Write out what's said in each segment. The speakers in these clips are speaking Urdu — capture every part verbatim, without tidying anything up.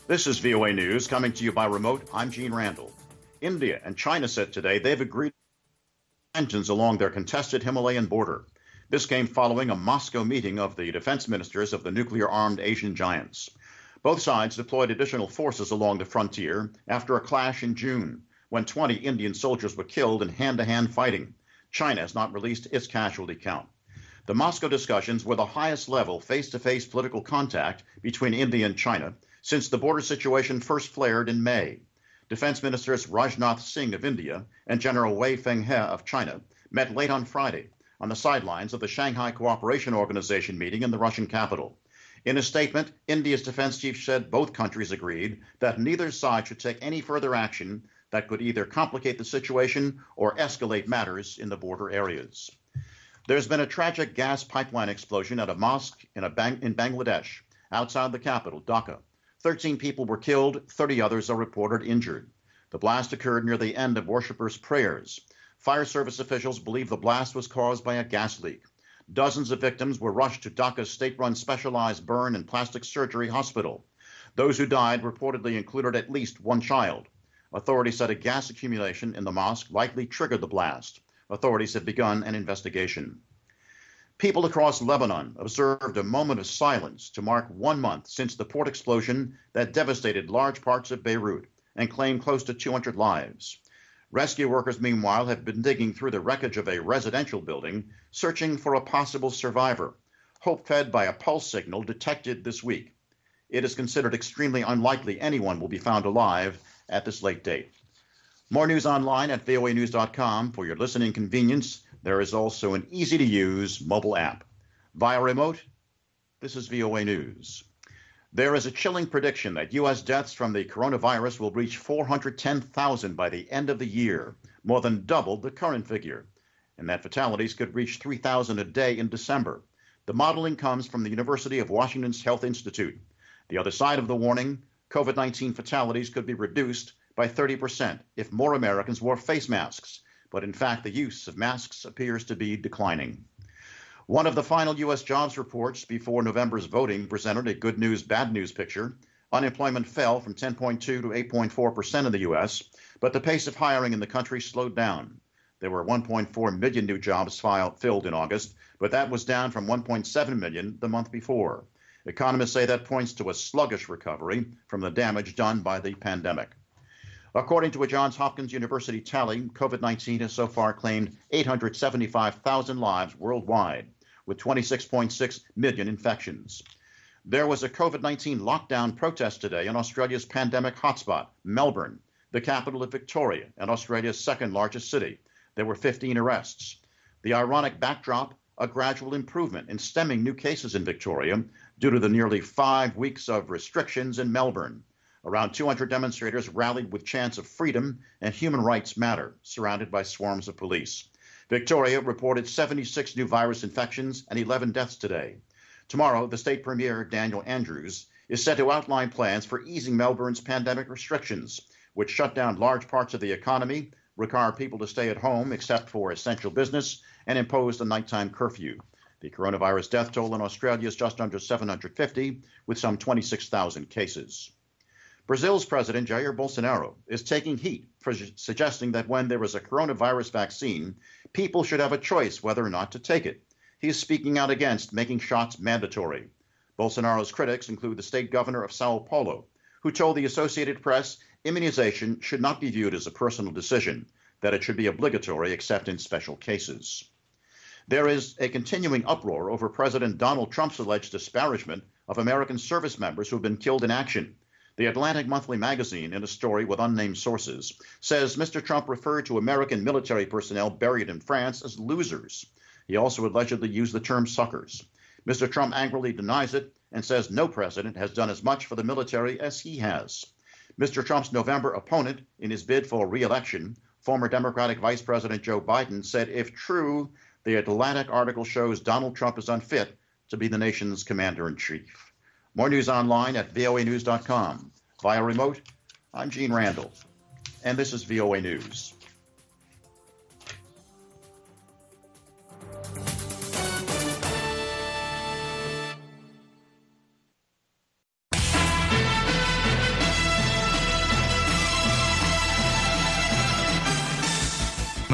This is V O A News coming to you by remote. I'm Gene Randall. India and China said today they've agreed tensions along their contested Himalayan border. This came following a Moscow meeting of the defense ministers of the nuclear-armed Asian giants. Both sides deployed additional forces along the frontier after a clash in June, when twenty Indian soldiers were killed in hand-to-hand fighting. China has not released its casualty count. The Moscow discussions were the highest level face-to-face political contact between India and China since the border situation first flared in May. Defense Ministers Rajnath Singh of India and General Wei Fenghe of China met late on Friday on the sidelines of the Shanghai Cooperation Organization meeting in the Russian capital. In a statement, India's defense chief said both countries agreed that neither side should take any further action that could either complicate the situation or escalate matters in the border areas. There's been a tragic gas pipeline explosion at a mosque in, a bang- in Bangladesh, outside the capital, Dhaka. thirteen people were killed, thirty others are reported injured. The blast occurred near the end of worshippers' prayers. Fire service officials believe the blast was caused by a gas leak. Dozens of victims were rushed to Dhaka's state-run specialized burn and plastic surgery hospital. Those who died reportedly included at least one child. Authorities said a gas accumulation in the mosque likely triggered the blast. Authorities have begun an investigation. People across Lebanon observed a moment of silence to mark one month since the port explosion that devastated large parts of Beirut and claimed close to two hundred lives. Rescue workers, meanwhile, have been digging through the wreckage of a residential building, searching for a possible survivor, hope fed by a pulse signal detected this week. It is considered extremely unlikely anyone will be found alive at this late date. More news online at V O A news dot com. For your listening convenience, there is also an easy-to-use mobile app. Via remote, this is V O A News. There is a chilling prediction that U S deaths from the coronavirus will reach four hundred ten thousand by the end of the year, more than double the current figure, and that fatalities could reach three thousand a day in December. The modeling comes from the University of Washington's Health Institute. The other side of the warning, COVID nineteen fatalities could be reduced by thirty percent if more Americans wore face masks, but in fact the use of masks appears to be declining. One of the final U S jobs reports before November's voting presented a good news, bad news picture. Unemployment fell from ten point two to eight point four percent in the U S, but the pace of hiring in the country slowed down. There were one point four million new jobs filed, filled in August, but that was down from one point seven million the month before. Economists say that points to a sluggish recovery from the damage done by the pandemic. According to a Johns Hopkins University tally, COVID nineteen has so far claimed eight hundred seventy-five thousand lives worldwide, with twenty-six point six million infections. There was a COVID nineteen lockdown protest today in Australia's pandemic hotspot, Melbourne, the capital of Victoria and Australia's second largest city. There were fifteen arrests. The ironic backdrop, a gradual improvement in stemming new cases in Victoria due to the nearly five weeks of restrictions in Melbourne. Around two hundred demonstrators rallied with chants of freedom and human rights matter, surrounded by swarms of police. Victoria reported seventy-six new virus infections and eleven deaths today. Tomorrow, the state premier, Daniel Andrews, is set to outline plans for easing Melbourne's pandemic restrictions, which shut down large parts of the economy, require people to stay at home except for essential business, and imposed a nighttime curfew. The coronavirus death toll in Australia is just under seven hundred fifty, with some twenty-six thousand cases. Brazil's President Jair Bolsonaro is taking heat for suggesting that when there is a coronavirus vaccine, people should have a choice whether or not to take it. He is speaking out against making shots mandatory. Bolsonaro's critics include the state governor of Sao Paulo, who told the Associated Press immunization should not be viewed as a personal decision, that it should be obligatory except in special cases. There is a continuing uproar over President Donald Trump's alleged disparagement of American service members who have been killed in action. The Atlantic Monthly magazine, in a story with unnamed sources, says Mister Trump referred to American military personnel buried in France as losers. He also allegedly used the term suckers. Mister Trump angrily denies it and says no president has done as much for the military as he has. Mister Trump's November opponent in his bid for re-election, former Democratic Vice President Joe Biden, said if true, the Atlantic article shows Donald Trump is unfit to be the nation's commander-in-chief. More news online at V O A news dot com. Via remote, I'm Gene Randall, and this is V O A News.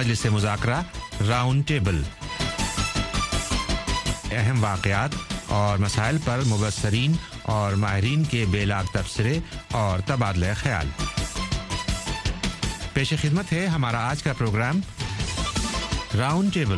مجلس مذاکرہ راؤنڈ ٹیبل، اہم واقعات اور مسائل پر مبصرین اور ماہرین کے بے لاگ تبصرے اور تبادلہ خیال۔ پیش خدمت ہے ہمارا آج کا programme round table.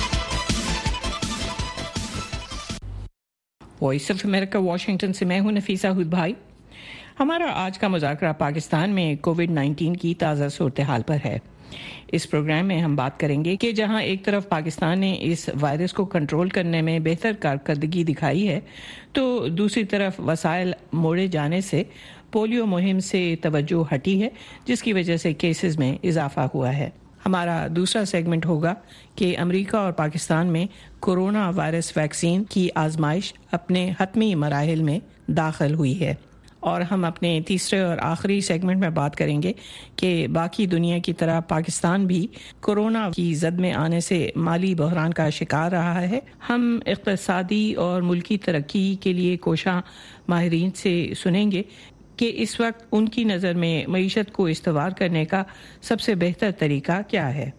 Voice of America Washington سے میں ہوں نفیسہ ہود بھائی۔ ہمارا آج کا مذاکرہ پاکستان میں کووڈ نائنٹین کی تازہ صورتحال پر ہے۔ اس پروگرام میں ہم بات کریں گے کہ جہاں ایک طرف پاکستان نے اس وائرس کو کنٹرول کرنے میں بہتر کارکردگی دکھائی ہے، تو دوسری طرف وسائل موڑے جانے سے پولیو مہم سے توجہ ہٹی ہے، جس کی وجہ سے کیسز میں اضافہ ہوا ہے۔ ہمارا دوسرا سیگمنٹ ہوگا کہ امریکہ اور پاکستان میں کورونا وائرس ویکسین کی آزمائش اپنے حتمی مراحل میں داخل ہوئی ہے، اور ہم اپنے تیسرے اور آخری سیگمنٹ میں بات کریں گے کہ باقی دنیا کی طرح پاکستان بھی کورونا کی زد میں آنے سے مالی بحران کا شکار رہا ہے۔ ہم اقتصادی اور ملکی ترقی کے لیے کوشاں ماہرین سے سنیں گے کہ اس وقت ان کی نظر میں معیشت کو استوار کرنے کا سب سے بہتر طریقہ کیا ہے۔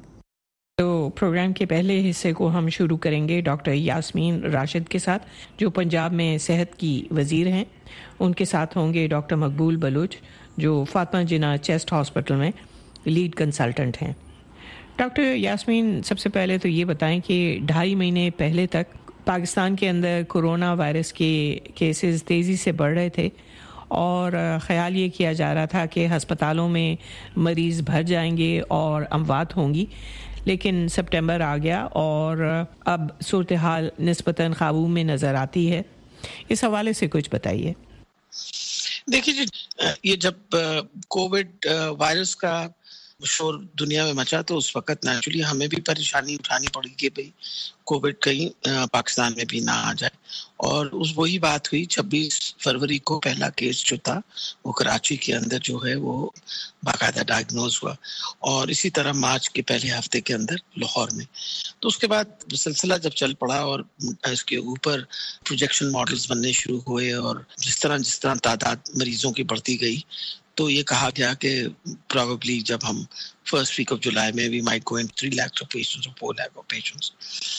تو پروگرام کے پہلے حصے کو ہم شروع کریں گے ڈاکٹر یاسمین راشد کے ساتھ، جو پنجاب میں صحت کی وزیر ہیں۔ ان کے ساتھ ہوں گے ڈاکٹر مقبول بلوچ، جو فاطمہ جناح چیسٹ ہاسپٹل میں لیڈ کنسلٹنٹ ہیں۔ ڈاکٹر یاسمین، سب سے پہلے تو یہ بتائیں کہ ڈھائی مہینے پہلے تک پاکستان کے اندر کورونا وائرس کے کیسز تیزی سے بڑھ رہے تھے، اور خیال یہ کیا جا رہا تھا کہ ہسپتالوں میں مریض بھر جائیں گے اور اموات ہوں گی، لیکن سپٹمبر آ گیا اور اب صورتحال نسبتاً قابو میں نظر آتی ہے۔ اس حوالے سے کچھ بتائیے۔ دیکھیے جی، یہ جب کووڈ وائرس کا شور دنیا میں مچا تو اس وقت نیچرلی ہمیں بھی پریشانی اٹھانی پڑی کہ بھئی کووڈ کہیں پاکستان میں بھی نہ آ جائے، اور اس وہی بات ہوئی۔ چھبیس فروری کو پہلا کیس جو تھا وہ کراچی کے اندر جو ہے وہ باقاعدہ ڈائگنوز ہوا، اور اسی طرح مارچ کے پہلے ہفتے کے اندر لاہور میں۔ تو اس کے بعد سلسلہ جب چل پڑا اور اس کے اوپر پروجیکشن ماڈلز بننے شروع ہوئے، اور جس طرح جس طرح تعداد مریضوں کی بڑھتی گئی تو یہ کہا گیا کہ پروبیبلی جب ہم فرسٹ ویک آف جولائی میں we might go in three lakh of patients اور فور لاکھ آف پیشنٹس۔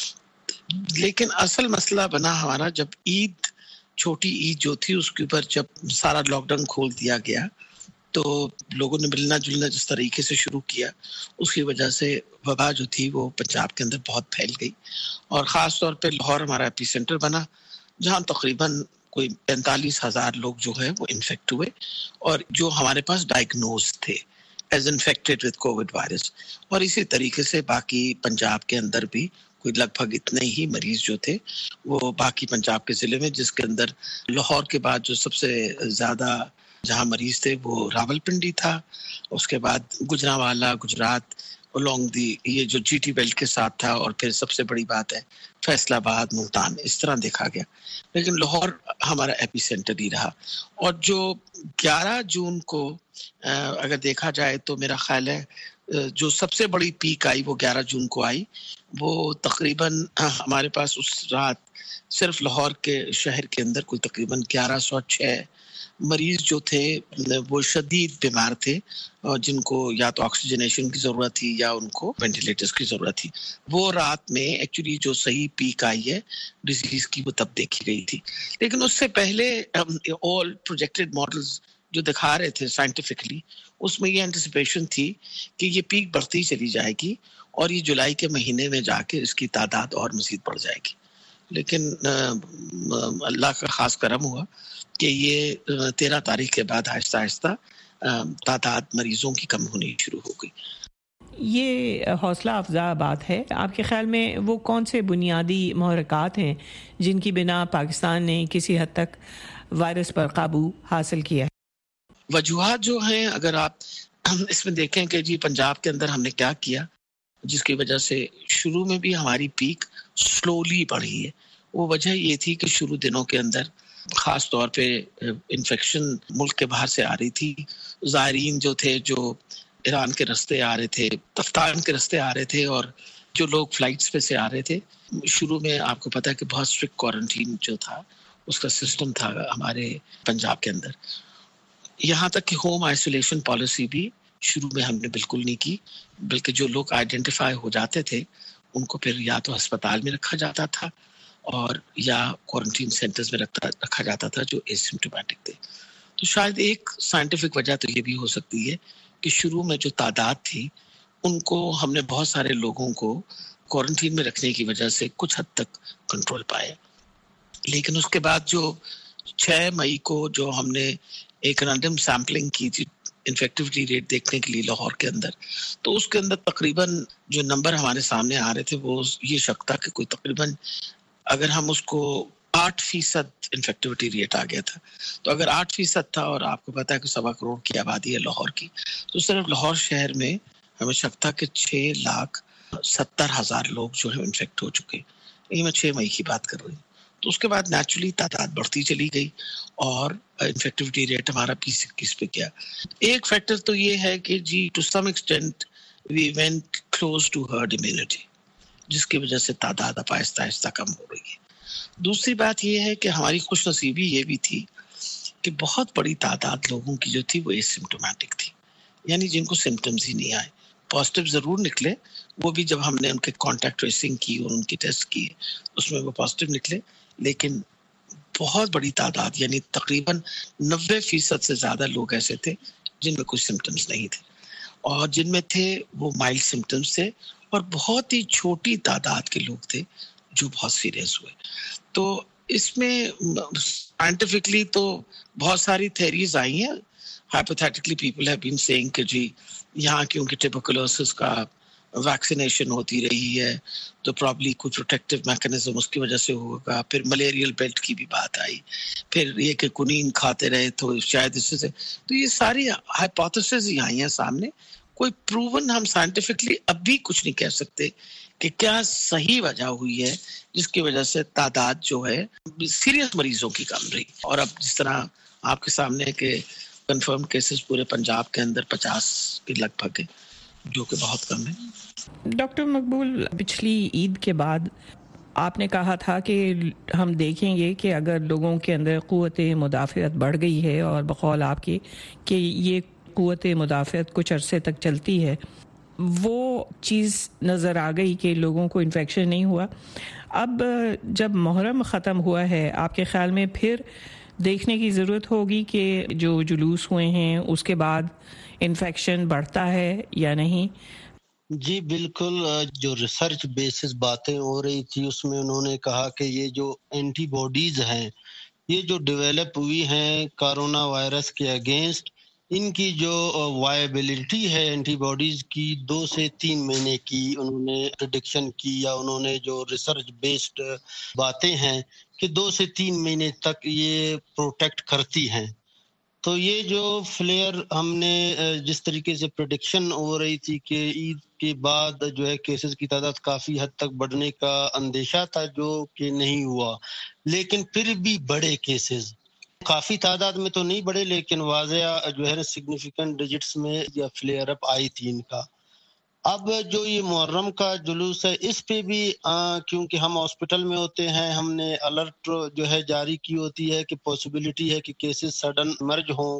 لیکن اصل مسئلہ بنا ہمارا جب عید، چھوٹی عید جو تھی، اس کے اوپر جب سارا لاک ڈاؤن کھول دیا گیا تو لوگوں نے ملنا جلنا جس طریقے سے شروع کیا، اس کی وجہ سے وبا جو تھی وہ پنجاب کے اندر بہت پھیل گئی، اور خاص طور پہ لاہور ہمارا ایپی سینٹر بنا، جہاں تقریباً کوئی پینتالیس ہزار لوگ جو ہے وہ انفیکٹ ہوئے، اور جو ہمارے پاس ڈائگنوز تھے as infected with COVID virus, اور اسی طریقے سے باقی پنجاب کے اندر بھی کوئی لگ بھگ اتنے ہی مریض جو تھے وہ باقی پنجاب کے ضلع میں، جس کے اندر لاہور کے بعد جو سب سے زیادہ جہاں مریض تھے وہ راول پنڈی تھا، اس کے بعد گجرانوالہ، گجرات along دی یہ جو جی ٹی بیلٹ کے ساتھ تھا، اور پھر سب سے بڑی بات ہے فیصل آباد، ملتان، اس طرح دیکھا گیا۔ لیکن لاہور ہمارا ایپی سینٹر ہی رہا، اور جو گیارہ جون کو اگر دیکھا جائے تو میرا خیال ہے جو سب سے بڑی پیک آئی وہ گیارہ جون کو آئی، وہ تقریباً ہمارے پاس اس رات صرف لاہور کے شہر کے اندر کوئی تقریباً گیارہ سو چھ مریض جو تھے وہ شدید بیمار تھے، اور جن کو یا تو آکسیجنیشن کی ضرورت تھی یا ان کو وینٹیلیٹرز کی ضرورت تھی۔ وہ رات میں ایکچولی جو صحیح پیک آئی ہے ڈیزیز کی وہ تب دیکھی گئی تھی، لیکن اس سے پہلے آل پروجیکٹڈ ماڈلز جو دکھا رہے تھے سائنٹیفکلی، اس میں یہ انٹیسپیشن تھی کہ یہ پیک بڑھتی چلی جائے گی، اور یہ جولائی کے مہینے میں جا کے اس کی تعداد اور مزید بڑھ جائے گی۔ لیکن اللہ کا خاص کرم ہوا کہ یہ تیرہ تاریخ کے بعد آہستہ آہستہ تعداد مریضوں کی کم ہونی شروع ہو گئی۔ یہ حوصلہ افزا بات ہے۔ آپ کے خیال میں وہ کون سے بنیادی محرکات ہیں جن کی بنا پاکستان نے کسی حد تک وائرس پر قابو حاصل کیا ہے؟ وجوہات جو ہیں اگر آپ اس میں دیکھیں کہ جی پنجاب کے اندر ہم نے کیا کیا جس کی وجہ سے شروع میں بھی ہماری پیک سلولی بڑھی ہے، وہ وجہ یہ تھی کہ شروع دنوں کے اندر خاص طور پہ انفیکشن ملک کے باہر سے آ رہی تھی، زائرین جو تھے جو ایران کے راستے آ رہے تھے، تفتان کے راستے آ رہے تھے، اور جو لوگ فلائٹس پہ سے آ رہے تھے، شروع میں آپ کو پتا ہے کہ بہت اسٹرکٹ کوارنٹین جو تھا اس کا سسٹم تھا ہمارے پنجاب کے اندر، یہاں تک کہ ہوم آئسولیشن پالیسی بھی شروع میں ہم نے بالکل نہیں کی، بلکہ جو لوگ آئیڈینٹیفائی ہو جاتے تھے ان کو پھر یا تو ہسپتال میں رکھا جاتا تھا اور یا کوارنٹین سینٹرز میں رکھتا رکھا جاتا تھا جو ایسمپٹومیٹک تھے. تو شاید ایک سائنٹیفک وجہ تو یہ بھی ہو سکتی ہے کہ شروع میں جو تعداد تھی ان کو ہم نے بہت سارے لوگوں کو کوارنٹین میں رکھنے کی وجہ سے کچھ حد تک کنٹرول پایا. لیکن اس کے بعد جو چھ مئی کو جو ہم نے ایک رینڈم سیمپلنگ کی تھی انفیکٹیوٹی ریٹ دیکھنے کے لیے لاہور کے اندر، تو اس کے اندر تقریباً جو نمبر ہمارے سامنے آ رہے تھے وہ یہ شک تھا کہ کوئی تقریباً اگر ہم اس کو آٹھ فیصد انفیکٹیوٹی ریٹ آ گیا تھا. تو اگر آٹھ فیصد تھا اور آپ کو پتا ہے کہ سوا کروڑ کی آبادی ہے لاہور کی، تو صرف لاہور شہر میں ہمیں شک تھا کہ چھ لاکھ ستر ہزار لوگ جو ہے انفیکٹ ہو چکے. یہ میں چھ مئی کی بات کر رہی ہوں. تو اس کے بعد نیچرلی تعداد بڑھتی چلی گئی اور انفیکٹیوٹی ریٹ ہمارا بیس اکیس پہ گیا. ایک فیکٹر تو یہ ہے کہ جی to some extent we went close to herd immunity, جس کی وجہ سے تعداد اب آہستہ آہستہ کم ہو رہی ہے. دوسری بات یہ ہے کہ ہماری خوش نصیبی یہ بھی تھی کہ بہت بڑی تعداد لوگوں کی جو تھی وہ ایسمپٹومیٹک تھی، یعنی جن کو سمٹمز ہی نہیں آئے. پازیٹیو ضرور نکلے، وہ بھی جب ہم نے ان کے کانٹیکٹ ٹریسنگ کی اور ان کی ٹیسٹ کیے اس میں وہ پازیٹیو نکلے، لیکن بہت بڑی تعداد یعنی تقریباً نوے فیصد سے زیادہ لوگ ایسے تھے جن میں کچھ سمٹمز نہیں تھے، اور جن میں تھے وہ مائلڈ سمٹمز تھے، اور بہت ہی چھوٹی تعداد کے لوگ تھے جو بہت سیریس ہوئے. تو اس میں سائنٹیفکلی تو بہت ساری تھیریز آئی ہیں. Hypothetically people have been seeing کہ جی یہاں کیونکہ ٹیوبرکلوسس کا ویکسینیشن ہوتی رہی ہے تو پرابلی کوئی پروٹیکٹیو میکانزم اس کی وجہ سے ہوگا. پھر ملیریل بیلٹ کی بھی بات آئی، پھر یہ کہ کنین کھاتے رہے تو شاید اس سے. تو یہ ساری ہائپوتھیسز ہی آئی ہیں سامنے. کوئی پروون ہم سائنٹیفکلی اب بھی کچھ نہیں کہہ سکتے کہ کیا صحیح وجہ ہوئی ہے جس کی وجہ سے تعداد جو ہے سیریس مریضوں کی کم رہی. اور اب جس طرح آپ کے سامنے کہ کنفرم کیسز پورے پنجاب کے اندر پچاس کے لگ بھگ ہے، جو کہ بہت کم ہے. ڈاکٹر مقبول، پچھلی عید کے بعد آپ نے کہا تھا کہ ہم دیکھیں گے کہ اگر لوگوں کے اندر قوت مدافعت بڑھ گئی ہے، اور بقول آپ کی کہ یہ قوت مدافعت کچھ عرصے تک چلتی ہے، وہ چیز نظر آ گئی کہ لوگوں کو انفیکشن نہیں ہوا. اب جب محرم ختم ہوا ہے، آپ کے خیال میں پھر دیکھنے کی ضرورت ہوگی کہ جو جلوس ہوئے ہیں اس کے بعد انفیکشن بڑھتا ہے یا نہیں؟ جی بالکل، جو ریسرچ بیسس باتیں ہو رہی تھی اس میں انہوں نے کہا کہ یہ جو اینٹی باڈیز ہیں یہ جو ڈیولپ ہوئی ہیں کرونا وائرس کے اگینسٹ، ان کی جو وائبلٹی ہے اینٹی باڈیز کی دو سے تین مہینے کی انہوں نے پریڈکشن کی، یا انہوں نے جو ریسرچ بیسڈ باتیں ہیں کہ دو سے تین مہینے تک یہ پروٹیکٹ کرتی ہیں. تو یہ جو فلیئر ہم نے جس طریقے سے پریڈکشن ہو رہی تھی کہ عید کے بعد جو ہے کیسز کی تعداد کافی حد تک بڑھنے کا اندیشہ تھا، جو کہ نہیں ہوا، لیکن پھر بھی بڑے کیسز کافی تعداد میں تو نہیں بڑھے، لیکن واضح جو ہے سگنیفیکنٹ ڈیجٹس میں یا فلیئر اپ آئی تھی ان کا. اب جو یہ محرم کا جلوس ہے اس پہ بھی آ, کیونکہ ہم ہاسپٹل میں ہوتے ہیں، ہم نے الرٹ جو ہے جاری کی ہوتی ہے کہ پاسبلٹی ہے کہ کیسز سڈن مرج ہوں،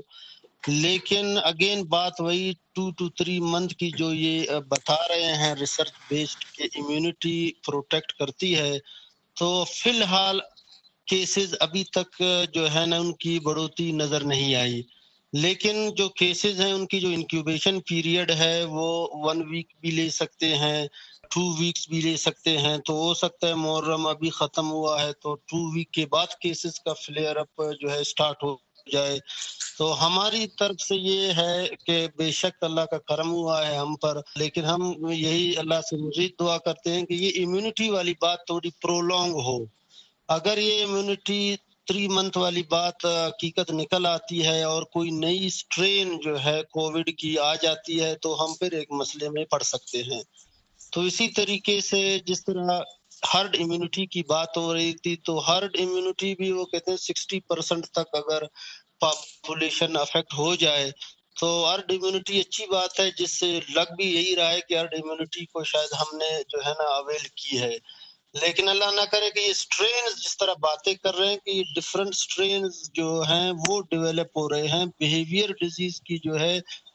لیکن اگین بات وہی ٹو ٹو تھری منتھ کی جو یہ بتا رہے ہیں ریسرچ بیسڈ کہ امیونٹی پروٹیکٹ کرتی ہے. تو فی الحال کیسز ابھی تک جو ہے نا ان کی بڑھوتری نظر نہیں آئی، لیکن جو کیسز ہیں ان کی جو انکیوبیشن پیریڈ ہے وہ ون ویک بھی لے سکتے ہیں، ٹو ویکس بھی لے سکتے ہیں. تو ہو سکتا ہے محرم ابھی ختم ہوا ہے تو ٹو ویک کے بعد کیسز کا فلیئر اپ جو ہے سٹارٹ ہو جائے. تو ہماری طرف سے یہ ہے کہ بے شک اللہ کا کرم ہوا ہے ہم پر، لیکن ہم یہی اللہ سے مزید دعا کرتے ہیں کہ یہ امیونٹی والی بات تھوڑی پرولونگ ہو. اگر یہ امیونٹی تھری منتھ والی بات حقیقت نکل آتی ہے اور کوئی نئی سٹرین جو ہے کووڈ کی آ جاتی ہے تو ہم پھر ایک مسئلے میں پڑ سکتے ہیں. تو اسی طریقے سے جس طرح ہرڈ امیونٹی کی بات ہو رہی تھی، تو ہرڈ امیونٹی بھی وہ کہتے ہیں سکسٹی پرسنٹ تک اگر پاپولیشن افیکٹ ہو جائے تو ہرڈ امیونٹی اچھی بات ہے، جس سے لگ بھی یہی رہا ہے کہ ہرڈ امیونٹی کو شاید ہم نے جو ہے نا اویل کی ہے. لیکن اللہ نہ کرے کہ یہ سٹرینز جس طرح باتیں کر رہے ہیں کہ یہ ڈفرنٹ سٹرینز جو ہیں وہ ڈیولپ ہو رہے ہیں، بیہیویئر ڈیزیز کی جو ہے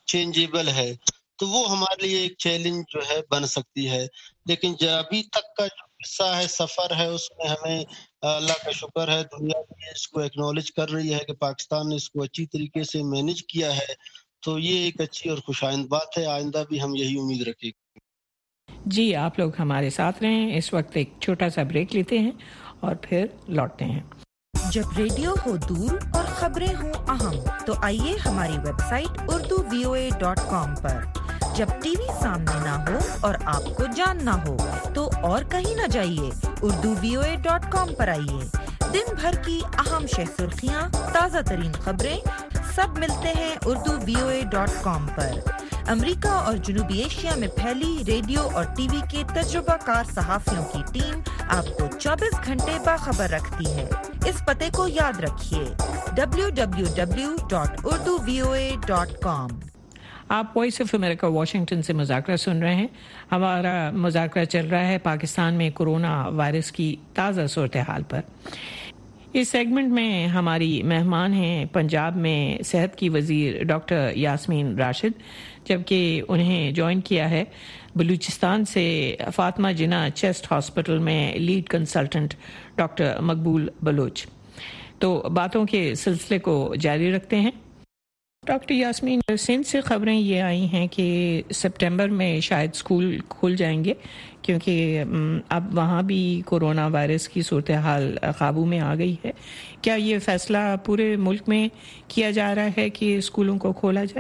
چینجیبل ہے، تو وہ ہمارے لیے ایک چیلنج جو ہے بن سکتی ہے. لیکن جو ابھی تک کا جو قصہ ہے، سفر ہے، اس میں ہمیں اللہ کا شکر ہے، دنیا بھی اس کو ایکنالج کر رہی ہے کہ پاکستان نے اس کو اچھی طریقے سے مینج کیا ہے. تو یہ ایک اچھی اور خوشائند بات ہے. آئندہ بھی ہم یہی امید رکھیں گے. جی آپ لوگ ہمارے ساتھ رہیں. اس وقت ایک چھوٹا سا بریک لیتے ہیں اور پھر لوٹتے ہیں. جب ریڈیو ہو دور اور خبریں ہوں اہم تو آئیے ہماری web site Urdu V O A dot com پر. جب ٹی وی سامنے نہ ہو اور آپ کو جاننا ہو تو اور کہیں نہ جائیے، Urdu V O A dot com پر آئیے. دن بھر کی اہم شہ سرخیاں، تازہ ترین خبریں سب ملتے ہیں Urdu V O A dot com پر. امریکہ اور جنوبی ایشیا میں پھیلی ریڈیو اور ٹی وی کے تجربہ کار صحافیوں کی ٹیم آپ کو چوبیس گھنٹے باخبر رکھتی ہے. اس پتے کو یاد رکھیے، W W W dot Urdu V O A dot com. آپ وائس آف امریکہ واشنگٹن سے مذاکرہ سن رہے ہیں. ہمارا مذاکرہ چل رہا ہے پاکستان میں کورونا وائرس کی تازہ صورتحال پر. اس سیگمنٹ میں ہماری مہمان ہیں پنجاب میں صحت کی وزیر ڈاکٹر یاسمین راشد، جبکہ انہیں جوائن کیا ہے بلوچستان سے فاطمہ جناح چیسٹ ہاسپٹل میں lead consultant doctor Maqbool Baloch. تو باتوں کے سلسلے کو جاری رکھتے ہیں. ڈاکٹر یاسمین، سندھ سے خبریں یہ آئی ہیں کہ سپٹمبر میں شاید اسکول کھل جائیں گے کیونکہ اب وہاں بھی کورونا وائرس کی صورتحال قابو میں آ گئی ہے. کیا یہ فیصلہ پورے ملک میں کیا جا رہا ہے کہ اسکولوں کو کھولا جائے؟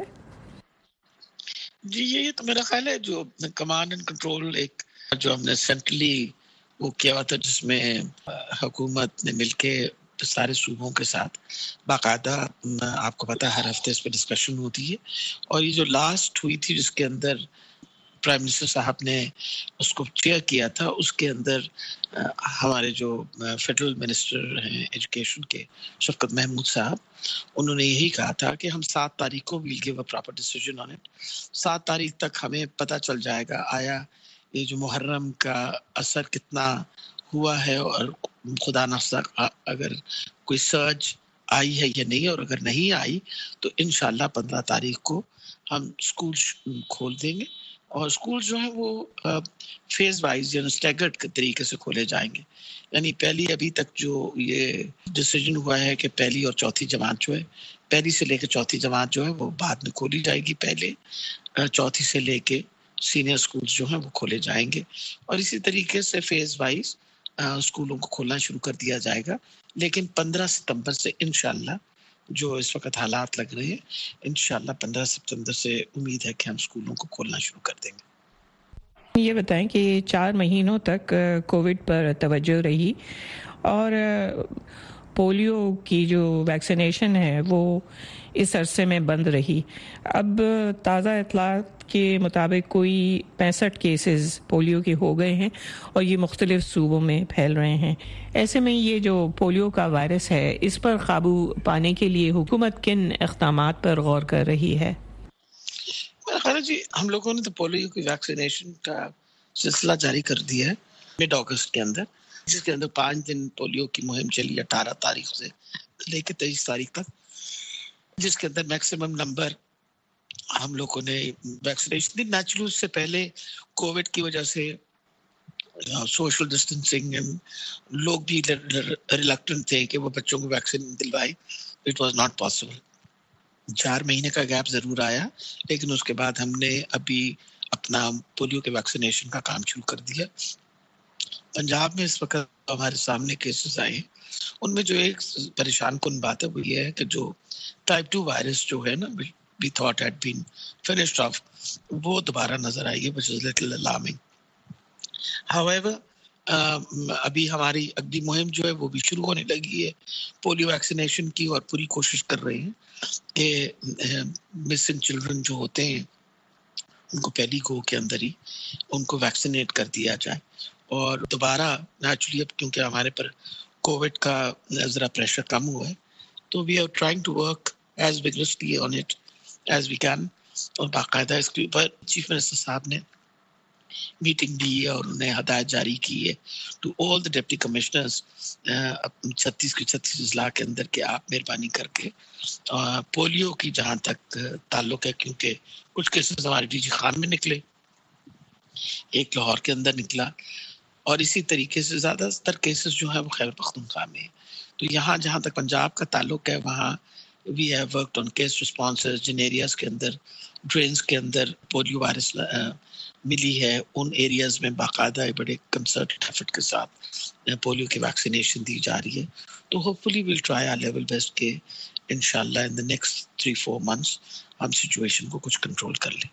جی یہ تو میرا خیال ہے جو کمانڈ اینڈ کنٹرول ایک جو ہم نے سینٹرلی وہ کیا ہوا تھا، جس میں حکومت نے مل کے سارے صوبوں کے ساتھ باقاعدہ، آپ کو پتا ہر ہفتے اس پہ ڈسکشن ہوتی ہے. اور یہ جو لاسٹ ہوئی تھی جس کے اندر پرائم منسٹر صاحب نے اس کو چیئر کیا تھا، اس کے اندر ہمارے جو فیڈرل منسٹر ہیں ایجوکیشن کے شفقت محمود صاحب، انہوں نے یہی کہا تھا کہ ہم سات تاریخ کو we'll give a proper decision on it. سات تاریخ تک ہمیں پتہ چل جائے گا آیا یہ جو محرم کا اثر کتنا ہوا ہے، اور خدا نخواستہ اگر کوئی سرج آئی ہے یا نہیں، اور اگر نہیں آئی تو انشاءاللہ پندرہ تاریخ کو ہم اسکول کھول دیں گے. اور اسکول جو ہیں وہ فیز وائز یعنی اسٹیگرڈ طریقے سے کھولے جائیں گے. یعنی پہلی ابھی تک جو یہ ڈیسیجن ہوا ہے کہ پہلی اور چوتھی جماعت جو ہے، پہلی سے لے کے چوتھی جماعت جو ہے وہ بعد میں کھولی جائے گی، پہلے چوتھی سے لے کے سینئر اسکولز جو ہیں وہ کھولے جائیں گے. اور اسی طریقے سے فیز وائز اسکولوں کو کھولنا شروع کر دیا جائے گا. لیکن پندرہ ستمبر سے انشاءاللہ جو اس وقت حالات لگ رہے ہیں، انشاءاللہ پندرہ ستمبر سے امید ہے کہ ہم اسکولوں کو کھولنا شروع کر دیں گے. یہ بتائیں کہ چار مہینوں تک کووڈ پر توجہ رہی اور پولیو کی جو ویکسینیشن ہے وہ اس عرصے میں بند رہی. اب تازہ اطلاعات کے مطابق کوئی پینسٹھ کیسز پولیو کے ہو گئے ہیں اور یہ مختلف صوبوں میں پھیل رہے ہیں. ایسے میں یہ جو پولیو کا وائرس ہے اس پر قابو پانے کے لیے حکومت کن اقدامات پر غور کر رہی ہے؟ میرا خیال ہے جی ہم لوگوں نے تو پولیو کی ویکسینیشن کا سلسلہ جاری کر دیا ہے مڈ اگست کے اندر، جس کے اندر پانچ دن پولیو کی مہم چلی اٹھارہ تاریخ سے لے کے تیئیس تاریخ تک، جس کے اندر میکسیمم نمبر ہم لوگوں نے ویکسینیشن دی. نیچرل سے پہلے کووڈ کی وجہ سے سوشل ڈسٹینسنگ لوگ بھی ریلکٹنٹ تھے کہ وہ بچوں کو ویکسین دلوائے. It was not possible. چار مہینے کا گیپ ضرور آیا، لیکن اس کے بعد ہم نے ابھی اپنا پولیو کے ویکسینیشن کا کام شروع کر دیا. پنجاب میں اس وقت ہمارے سامنے کیسز آئے، ان میں جو ایک پریشان کن بات ہے وہ یہ ہے کہ جو ٹائپ ٹو وائرس جو ہے نا we thought had been finished off، وہ دوبارہ نظر آئی ہے which is little alarming. however ابھی ہماری اگلی مہم جو ہے وہ بھی شروع ہونے لگی ہے پولیو ویکسینیشن کی، اور پوری کوشش کر رہے ہیں کہ مسنگ چلڈرن جو ہوتے ہیں ان کو پہلی گو کے اندر ہی ان کو ویکسینیٹ کر دیا جائے. اور دوبارہ نیچرلی اب کیونکہ ہمارے پر کووڈ کا ذرا پریشر کم ہوا ہے تو we are trying to work as vigorously on it as we can. اور باقاعدہ اس کے اوپر چیف منسٹر صاحب نے میٹنگ دی ہے اور انہیں ہدایت جاری کی ہے to all the deputy commissioners چھتیس کے چھتیس اضلاع کے اندر کہ آپ مہربانی کر کے پولیو کی جہاں تک تعلق ہے، کیونکہ کچھ کیسز ہمارے ڈی جی خان میں نکلے، ایک لاہور کے اندر نکلا، اور اسی طریقے سے زیادہ تر کیسز جو ہیں وہ خیبر پختونخوا میں ہیں. تو یہاں جہاں تک پنجاب کا تعلق ہے وہاں we have worked on case responses. جن ایریاز کے اندر ڈرینز کے اندر پولیو وائرس ملی ہے ان ایریاز میں باقاعدہ بڑے کنسرٹڈ ایفرٹ کے ساتھ پولیو کی ویکسینیشن دی جا رہی ہے. تو hopefully we'll try our level best کہ انشاءاللہ in the next three four months ہم سچویشن کو کچھ کنٹرول کر لیں.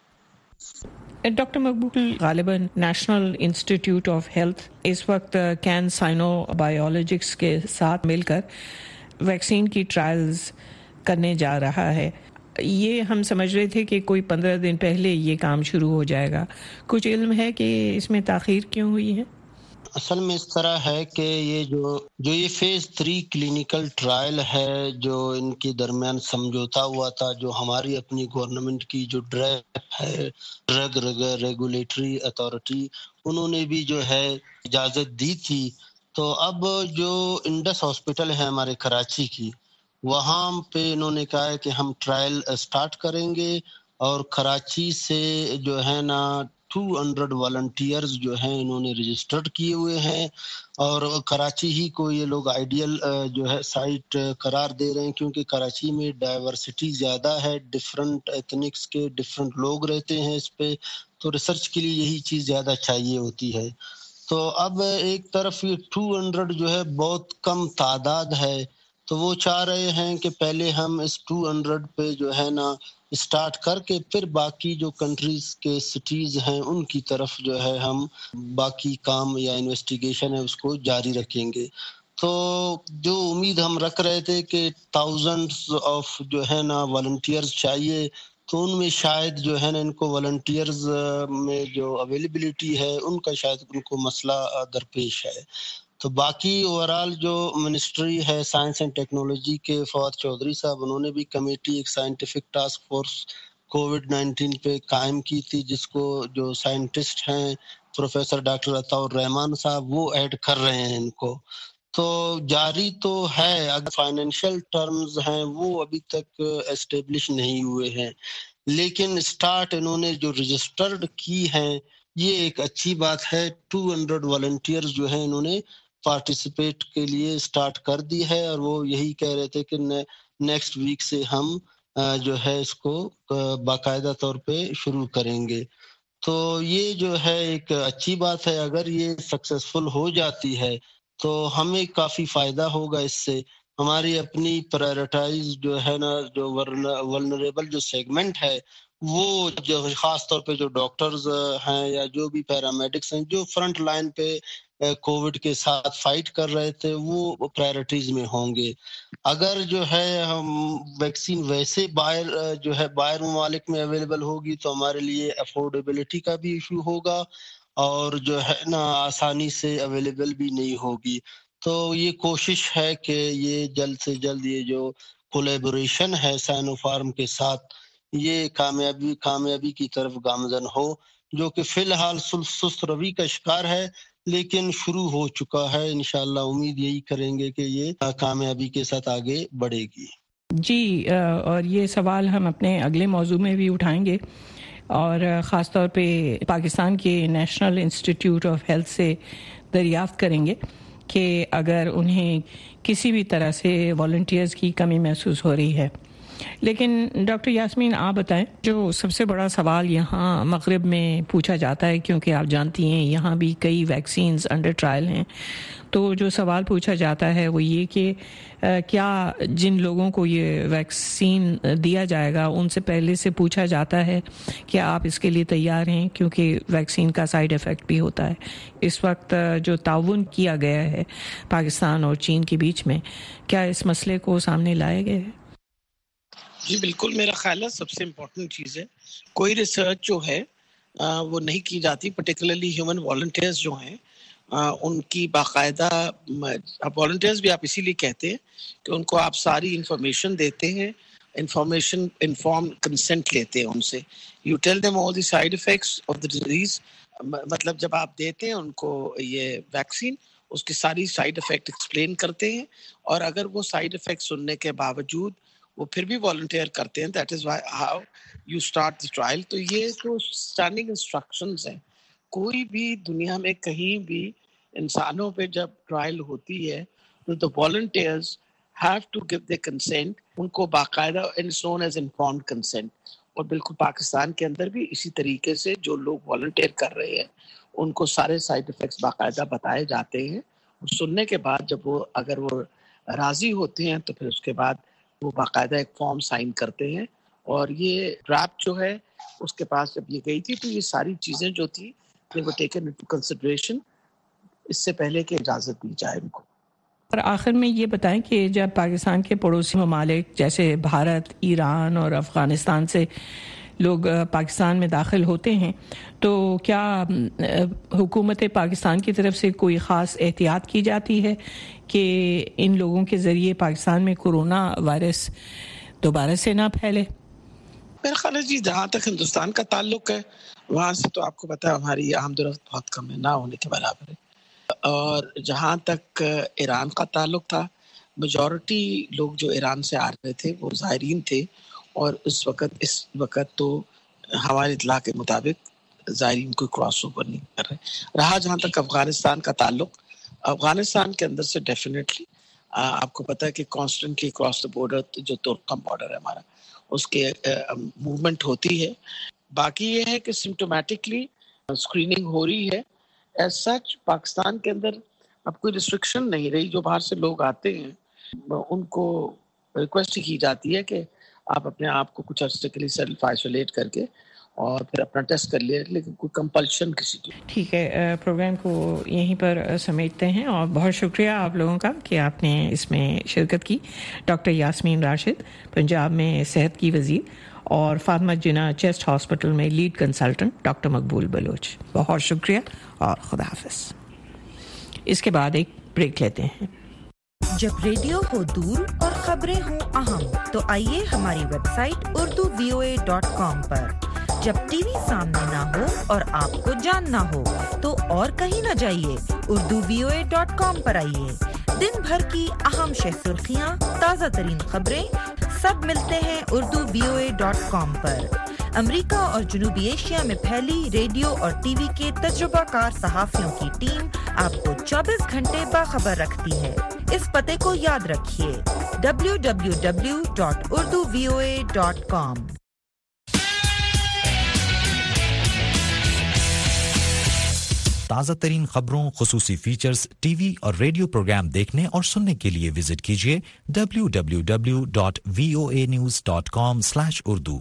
ڈاکٹر مقبول، غالباً نیشنل انسٹیٹیوٹ آف ہیلتھ اس وقت کین سائنو بایولوجکس کے ساتھ مل کر ویکسین کی ٹرائلز کرنے جا رہا ہے. یہ ہم سمجھ رہے تھے کہ کوئی پندرہ دن پہلے یہ کام شروع ہو جائے گا. کچھ علم ہے کہ اس میں تاخیر کیوں ہوئی ہے؟ اصل میں اس طرح ہے کہ یہ جو جو یہ فیز تھری کلینیکل ٹرائل ہے جو ان کے درمیان سمجھوتا ہوا تھا، جو ہماری اپنی گورنمنٹ کی جو ڈرگ ہے ڈرگ ریگولیٹری اتھارٹی، انہوں نے بھی جو ہے اجازت دی تھی. تو اب جو انڈس ہاسپٹل ہے ہمارے کراچی کی، وہاں پہ انہوں نے کہا ہے کہ ہم ٹرائل سٹارٹ کریں گے، اور کراچی سے جو ہے نا ٹو ہنڈریڈ والنٹیئرز جو ہیں انہوں نے رجسٹرڈ کیے ہوئے ہیں، اور کراچی ہی کو یہ لوگ آئیڈیل جو ہے سائٹ قرار دے رہے ہیں، کیونکہ کراچی میں ڈائیورسٹی زیادہ ہے، ڈفرنٹ ایتھنکس کے ڈفرنٹ لوگ رہتے ہیں اس پہ، تو ریسرچ کے لیے یہی چیز زیادہ چاہیے ہوتی ہے. تو اب ایک طرف یہ ٹو ہنڈریڈ جو ہے بہت کم تعداد ہے، تو وہ چاہ رہے ہیں کہ پہلے ہم اس ٹو ہنڈریڈ پہ جو ہے نا اسٹارٹ کر کے پھر باقی جو کنٹریز کے سٹیز ہیں ان کی طرف جو ہے ہم باقی کام یا انویسٹیگیشن ہے اس کو جاری رکھیں گے. تو جو امید ہم رکھ رہے تھے کہ تھاؤزنڈز آف جو ہے نا والنٹیئرز چاہیے، تو ان میں شاید جو ہے نا ان کو والنٹیئرز میں جو اویلیبلٹی ہے ان کا شاید ان کو مسئلہ درپیش ہے. تو باقی اوورال جو منسٹری ہے سائنس اینڈ ٹیکنالوجی کے فواد چودھری صاحب، انہوں نے بھی کمیٹی ایک scientific task force COVID nineteen پہ قائم کی تھی، جس کو جو سائنٹسٹ ہیں پروفیسر ڈاکٹر عطاء الرحمان صاحب وہ ایڈ کر رہے ہیں ان کو. تو جاری تو ہے، اگر فائنینشیل ٹرمز ہیں وہ ابھی تک اسٹیبلش نہیں ہوئے ہیں، لیکن سٹارٹ انہوں نے جو رجسٹرڈ کی ہیں یہ ایک اچھی بات ہے. ٹو ہنڈریڈ والنٹیئرز جو ہیں انہوں نے پارٹیسپیٹ کے لیے سٹارٹ کر دی ہے، اور وہ یہی کہہ رہے تھے کہ نیکسٹ ویک سے ہم جو ہے اس کو باقاعدہ طور پہ شروع کریں گے. تو یہ جو ہے ایک اچھی بات ہے. اگر یہ سکسیسفل ہو جاتی ہے تو ہمیں کافی فائدہ ہوگا اس سے. ہماری اپنی پرائرٹائز جو ہے نا جو ولنریبل جو سیگمنٹ ہے وہ جو خاص طور پہ جو ڈاکٹرز ہیں یا جو بھی پیرامیڈکس ہیں جو فرنٹ لائن پہ کووڈ کے ساتھ فائٹ کر رہے تھے وہ پرائرٹیز میں ہوں گے. اگر جو ہے ہم ویکسین ویسے باہر جو ہے باہر ممالک میں اویلیبل ہوگی تو ہمارے لیے افورڈیبلٹی کا بھی ایشو ہوگا، اور جو ہے نا آسانی سے اویلیبل بھی نہیں ہوگی. تو یہ کوشش ہے کہ یہ جلد سے جلد یہ جو کولیبوریشن ہے سائنو فارم کے ساتھ یہ کامیابی کامیابی کی طرف گامزن ہو، جو کہ فی الحال سست روی کا شکار ہے لیکن شروع ہو چکا ہے. انشاءاللہ امید یہی کریں گے کہ یہ کامیابی کے ساتھ آگے بڑھے گی. جی، اور یہ سوال ہم اپنے اگلے موضوع میں بھی اٹھائیں گے، اور خاص طور پہ پاکستان کے نیشنل انسٹیٹیوٹ آف ہیلتھ سے دریافت کریں گے کہ اگر انہیں کسی بھی طرح سے والنٹیئرز کی کمی محسوس ہو رہی ہے. لیکن ڈاکٹر یاسمین آپ بتائیں، جو سب سے بڑا سوال یہاں مغرب میں پوچھا جاتا ہے، کیونکہ آپ جانتی ہیں یہاں بھی کئی ویکسینز انڈر ٹرائل ہیں، تو جو سوال پوچھا جاتا ہے وہ یہ کہ کیا جن لوگوں کو یہ ویکسین دیا جائے گا ان سے پہلے سے پوچھا جاتا ہے کہ آپ اس کے لیے تیار ہیں، کیونکہ ویکسین کا سائیڈ ایفیکٹ بھی ہوتا ہے. اس وقت جو تعاون کیا گیا ہے پاکستان اور چین کے بیچ میں، کیا اس مسئلے کو سامنے لایا گیا ہے؟ جی بالکل، میرا خیال ہے سب سے امپورٹنٹ چیز ہے کوئی ریسرچ جو ہے وہ نہیں کی جاتی، پرٹیکولرلی ہیومن والنٹیئرز جو ہیں ان کی باقاعدہ والنٹیئرز بھی آپ اسی لیے کہتے ہیں کہ ان کو آپ ساری انفارمیشن دیتے ہیں، انفارمیشن انفارم کنسنٹ لیتے ہیں ان سے. You tell them all the side effects of the disease مطلب جب آپ دیتے ہیں ان کو یہ ویکسین، اس کی ساری سائیڈ افیکٹ ایکسپلین کرتے ہیں، اور اگر وہ سائیڈ افیکٹ سننے کے باوجود وہ پھر بھی والنٹیئر کرتے ہیں، that is how you start the trial. تو یہ تو اسٹینڈنگ انسٹرکشنز ہیں. کوئی بھی دنیا میں کہیں بھی انسانوں پہ جب ٹرائل ہوتی ہے تو the volunteers have to give their consent. ان کو باقاعدہ it's known as informed consent. اور بالکل پاکستان کے اندر بھی اسی طریقے سے جو لوگ والنٹیئر کر رہے ہیں ان کو سارے سائیڈ افیکٹس باقاعدہ بتائے جاتے ہیں. اور سننے کے بعد جب وہ اگر وہ راضی ہوتے ہیں تو پھر اس کے بعد وہ باقاعدہ ایک فارم سائن کرتے ہیں. اور یہ ڈرافٹ جو ہے اس کے پاس جب یہ گئی تھی تو یہ ساری چیزیں جو تھی they were taken into consideration اس سے پہلے کہ اجازت دی جائے ان کو. اور آخر میں یہ بتائیں کہ جب پاکستان کے پڑوسی ممالک جیسے بھارت، ایران اور افغانستان سے لوگ پاکستان میں داخل ہوتے ہیں تو کیا حکومت پاکستان کی طرف سے کوئی خاص احتیاط کی جاتی ہے کہ ان لوگوں کے ذریعے پاکستان میں کورونا وائرس دوبارہ سے نہ پھیلے؟ میرا خیال ہے جی جہاں تک ہندوستان کا تعلق ہے وہاں سے تو آپ کو پتا ہے ہماری آمد و رفت بہت کم ہے، نہ ہونے کے برابر ہے. اور جہاں تک ایران کا تعلق تھا میجورٹی لوگ جو ایران سے آ رہے تھے وہ زائرین تھے، اور اس وقت اس وقت تو ہماری اطلاع کے مطابق زائرین کوئی کراس اوور نہیں کر رہے. رہا جہاں تک افغانستان کا تعلق، افغانستان کے اندر سے ڈیفینیٹلی آپ کو پتا ہے کہ کانسٹنٹلی کراس دا بارڈر جو ترکم بارڈر ہے ہمارا اس کے موومنٹ ہوتی ہے. باقی یہ ہے کہ سمپٹومیٹکلی اسکریننگ ہو رہی ہے. ایز سچ پاکستان کے اندر اب کوئی ریسٹرکشن نہیں رہی. جو باہر سے لوگ آتے ہیں ان کو ریکویسٹ کی جاتی ہے کہ آپ اپنے آپ کو کچھ عرصے کے لیے سیلف آئسولیٹ کر کے اور پھر اپنا ٹیسٹ کر لیا، لیکن کوئی کمپلشن کسی کی. ٹھیک ہے، پروگرام کو یہیں پر سمیٹتے ہیں اور بہت شکریہ آپ لوگوں کا کہ آپ نے اس میں شرکت کی. ڈاکٹر یاسمین راشد پنجاب میں صحت کی وزیر، اور فاطمہ جناح چیسٹ ہاسپٹل میں lead consultant doctor Maqbool Baloch. بہت شکریہ اور خدا حافظ. اس کے بعد ایک بریک لیتے ہیں. جب ریڈیو ہو دور اور خبریں ہوں اہم تو آئیے ہماری web site Urdu V O A dot com پر. جب ٹی وی سامنے نہ ہو اور آپ کو جاننا ہو تو اور کہیں نہ جائیے، Urdu V O A dot com پر آئیے. دن بھر کی اہم شہ سرخیاں، تازہ ترین خبریں سب ملتے ہیں Urdu V O A dot com پر. امریکہ اور جنوبی ایشیا میں پھیلی ریڈیو اور ٹی وی کے تجربہ کار صحافیوں کی ٹیم آپ کو چوبیس گھنٹے باخبر رکھتی ہے. اس پتے کو یاد رکھیے W W W dot Urdu V O A dot com. تازہ ترین خبروں، خصوصی فیچرز، ٹی وی اور ریڈیو پروگرام دیکھنے اور سننے کے لیے وزٹ کیجیے W W W dot V O A news dot com slash Urdu.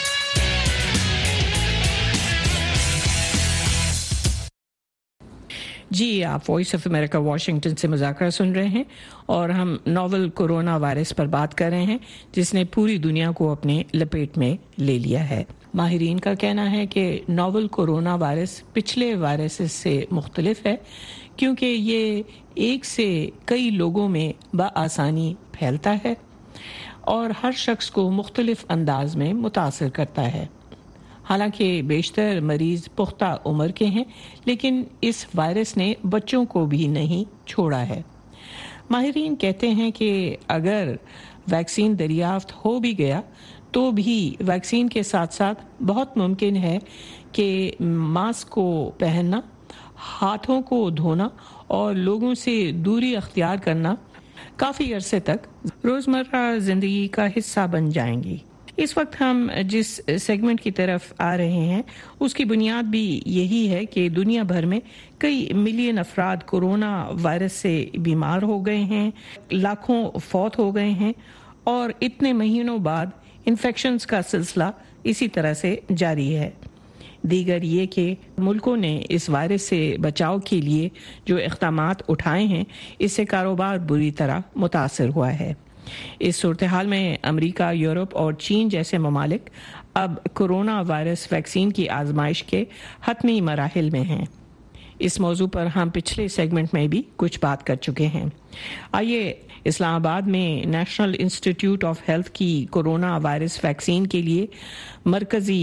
جی، آپ وائس آف امریکہ واشنگٹن سے مذاکرہ سن رہے ہیں اور ہم ناول کورونا وائرس پر بات کر رہے ہیں جس نے پوری دنیا کو اپنے لپیٹ میں لے لیا ہے. ماہرین کا کہنا ہے کہ ناول کورونا وائرس پچھلے وائرسز سے مختلف ہے کیونکہ یہ ایک سے کئی لوگوں میں بآسانی پھیلتا ہے اور ہر شخص کو مختلف انداز میں متاثر کرتا ہے. حالانکہ بیشتر مریض پختہ عمر کے ہیں لیکن اس وائرس نے بچوں کو بھی نہیں چھوڑا ہے. ماہرین کہتے ہیں کہ اگر ویکسین دریافت ہو بھی گیا تو بھی ویکسین کے ساتھ ساتھ بہت ممکن ہے کہ ماسک کو پہننا، ہاتھوں کو دھونا اور لوگوں سے دوری اختیار کرنا کافی عرصے تک روزمرہ زندگی کا حصہ بن جائیں گی. اس وقت ہم جس سیگمنٹ کی طرف آ رہے ہیں اس کی بنیاد بھی یہی ہے کہ دنیا بھر میں کئی ملین افراد کورونا وائرس سے بیمار ہو گئے ہیں، لاکھوں فوت ہو گئے ہیں اور اتنے مہینوں بعد انفیکشنز کا سلسلہ اسی طرح سے جاری ہے. دیگر یہ کہ ملکوں نے اس وائرس سے بچاؤ کے لیے جو اقدامات اٹھائے ہیں اس سے کاروبار بری طرح متاثر ہوا ہے. اس صورتحال میں امریکہ، یورپ اور چین جیسے ممالک اب کورونا وائرس ویکسین کی آزمائش کے حتمی مراحل میں ہیں. اس موضوع پر ہم پچھلے سیگمنٹ میں بھی کچھ بات کر چکے ہیں. آئیے اسلام آباد میں نیشنل انسٹیٹیوٹ آف ہیلتھ کی کورونا وائرس ویکسین کے لیے مرکزی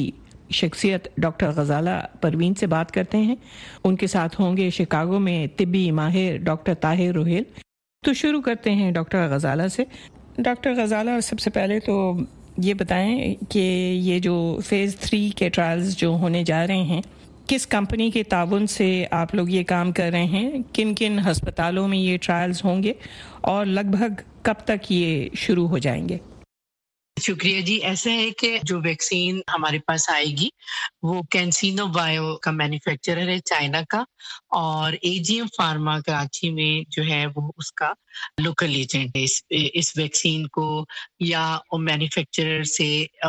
शख्सियत डॉक्टर गजाला परवीन से बात करते हैं। उनके साथ होंगे शिकागो में तिब्बी माहिर डॉक्टर ताहिर रोहेल। तो शुरू करते हैं डॉक्टर गजाला से। डॉक्टर गजाला, सबसे पहले तो ये बताएं कि ये जो फेज़ थ्री के ट्रायल्स जो होने जा रहे हैं, किस कंपनी के ताउन से आप लोग ये काम कर रहे हैं, किन किन अस्पतालों में ये ट्रायल्स होंगे और लगभग कब तक ये शुरू हो जाएंगे? शुक्रिया जी। ऐसा है कि जो वैक्सीन हमारे पास आएगी वो कैंसिनो बायो का मैन्युफैक्चरर है, चाइना का, और एजीएम फार्मा कराची में जो है वो उसका लोकल एजेंट है इस, इस वैक्सीन को या मैन्युफैक्चरर से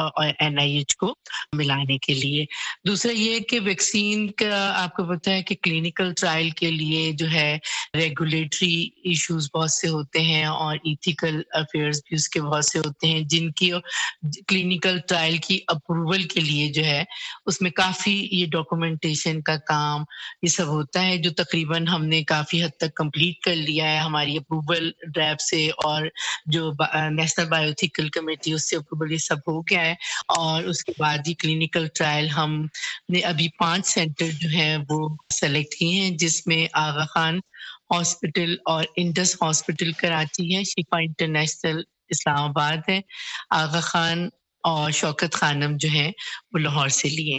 एनआईएच को मिलाने के लिए। दूसरा ये है कि वैक्सीन का आपको पता है कि क्लिनिकल ट्रायल के लिए जो है रेगुलेटरी इश्यूज बहुत से होते हैं और इथिकल अफेयर्स भी उसके बहुत से होते हैं, जिनकी क्लिनिकल ट्रायल की अप्रूवल के लिए जो है उसमें काफी ये डॉक्यूमेंटेशन का काम ये सब होता है, जो तकरीबन हमने काफी हद तक कंप्लीट कर लिया है हमारी अप्रूवल ड्राफ्ट से, और जो नेशनल बायोएथिकल कमेटी उससे अप्रूवल ये सब हो गया है। और उसके बाद ही क्लिनिकल ट्रायल हमने अभी पांच सेंटर जो है वो सेलेक्ट किए हैं, जिसमें आगा खान हॉस्पिटल और इंडस हॉस्पिटल कराची है, शिफा इंटरनेशनल इस्लामाबाद है, आगा खान और शौकत खानम जो है वो लाहौर से लिए,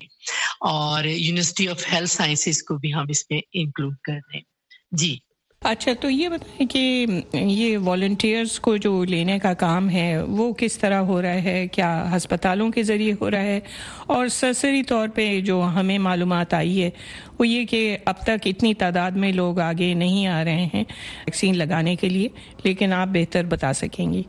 और यूनिवर्सिटी ऑफ हेल्थ साइंसेस को भी हम इसमें इंक्लूड कर रहे हैं जी। अच्छा, तो ये बताएं कि ये वॉलंटियर्स को जो लेने का काम है वो किस तरह हो रहा है, क्या अस्पतालों के ज़रिए हो रहा है? और सरसरी तौर पे जो हमें मालूमात आई है वो ये कि अब तक इतनी तादाद में लोग आगे नहीं आ रहे हैं वैक्सीन लगाने के लिए, लेकिन आप बेहतर बता सकेंगी।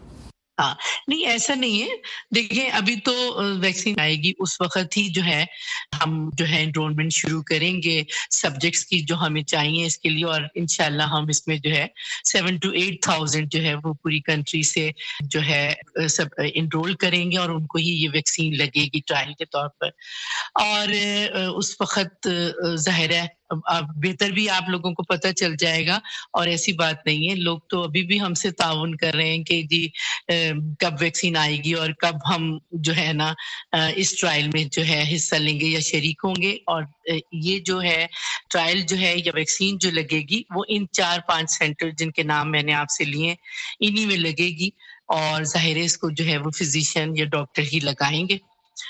हाँ, नहीं ऐसा नहीं है। देखिए, अभी तो वैक्सीन आएगी उस वक्त ही जो है हम जो है एनरोलमेंट शुरू करेंगे सब्जेक्ट्स की जो हमें चाहिए इसके लिए, और इंशाल्लाह हम इसमें जो है सेवन टू एट थाउजेंड जो है वो पूरी कंट्री से जो है सब एनरोल करेंगे और उनको ही ये वैक्सीन लगेगी ट्रायल के तौर पर। और उस वक्त ज़ाहिर है अब बेहतर भी आप लोगों को पता चल जाएगा, और ऐसी बात नहीं है, लोग तो अभी भी हमसे ताउन कर रहे हैं कि जी कब वैक्सीन आएगी और कब हम जो है ना इस ट्रायल में जो है हिस्सा लेंगे या शरीक होंगे। और ये जो है ट्रायल जो है या वैक्सीन जो लगेगी वो इन चार पांच सेंटर जिनके नाम मैंने आपसे लिए इन्हीं में लगेगी, और ज़ाहिर है इसको जो है वो फिजिशियन या डॉक्टर ही लगाएंगे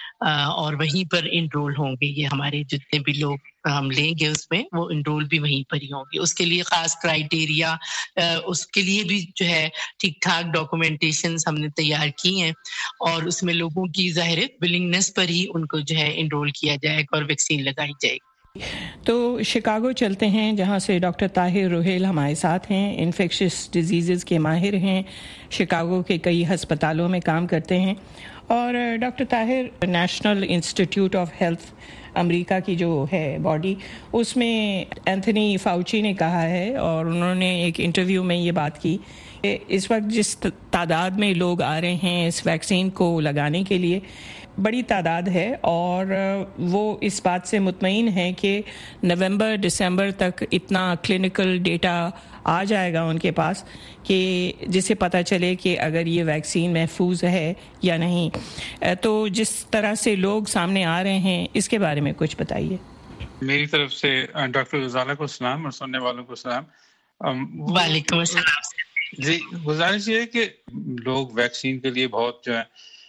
और वहीं पर इनरोल होंगे। ये हमारे जितने भी लोग हम लेंगे उसमें वो इनरोल भी वहीं पर ही होंगे। उसके लिए खास क्राइटेरिया, उसके लिए भी जो है ठीक ठाक डॉक्यूमेंटेशन हमने तैयार की हैं, और उसमें लोगों की ज़ाहिर विलिंगनेस पर ही उनको जो है इनरोल किया जाएगा और वैक्सीन लगाई जाएगी। तो शिकागो चलते हैं, जहां से डॉक्टर ताहिर रोहेल हमारे साथ हैं, इन्फेक्शियस डिजीज़ के माहिर हैं, शिकागो के कई अस्पतालों में काम करते हैं। और doctor Tahir, national institute of health America की जो है बॉडी, उसमें एंथनी फाउची ने कहा है, और उन्होंने एक इंटरव्यू में ये बात की, इस वक्त जिस तादाद में लोग आ रहे हैं इस वैक्सीन को लगाने के लिए बड़ी तादाद है, और वो इस बात से मुतमईन है कि नवंबर दिसंबर तक इतना क्लिनिकल डेटा आ जाएगा उनके पास कि जिससे पता चले कि अगर ये वैक्सीन महफूज है या नहीं। तो जिस तरह से लोग सामने आ रहे हैं इसके बारे में कुछ बताइए। मेरी तरफ से डॉक्टर गजाला को सलाम और सुनने वालों को सलाम। वालेकुम अस्सलाम जी। गुजारिश ये है कि लोग वैक्सीन के लिए बहुत जो है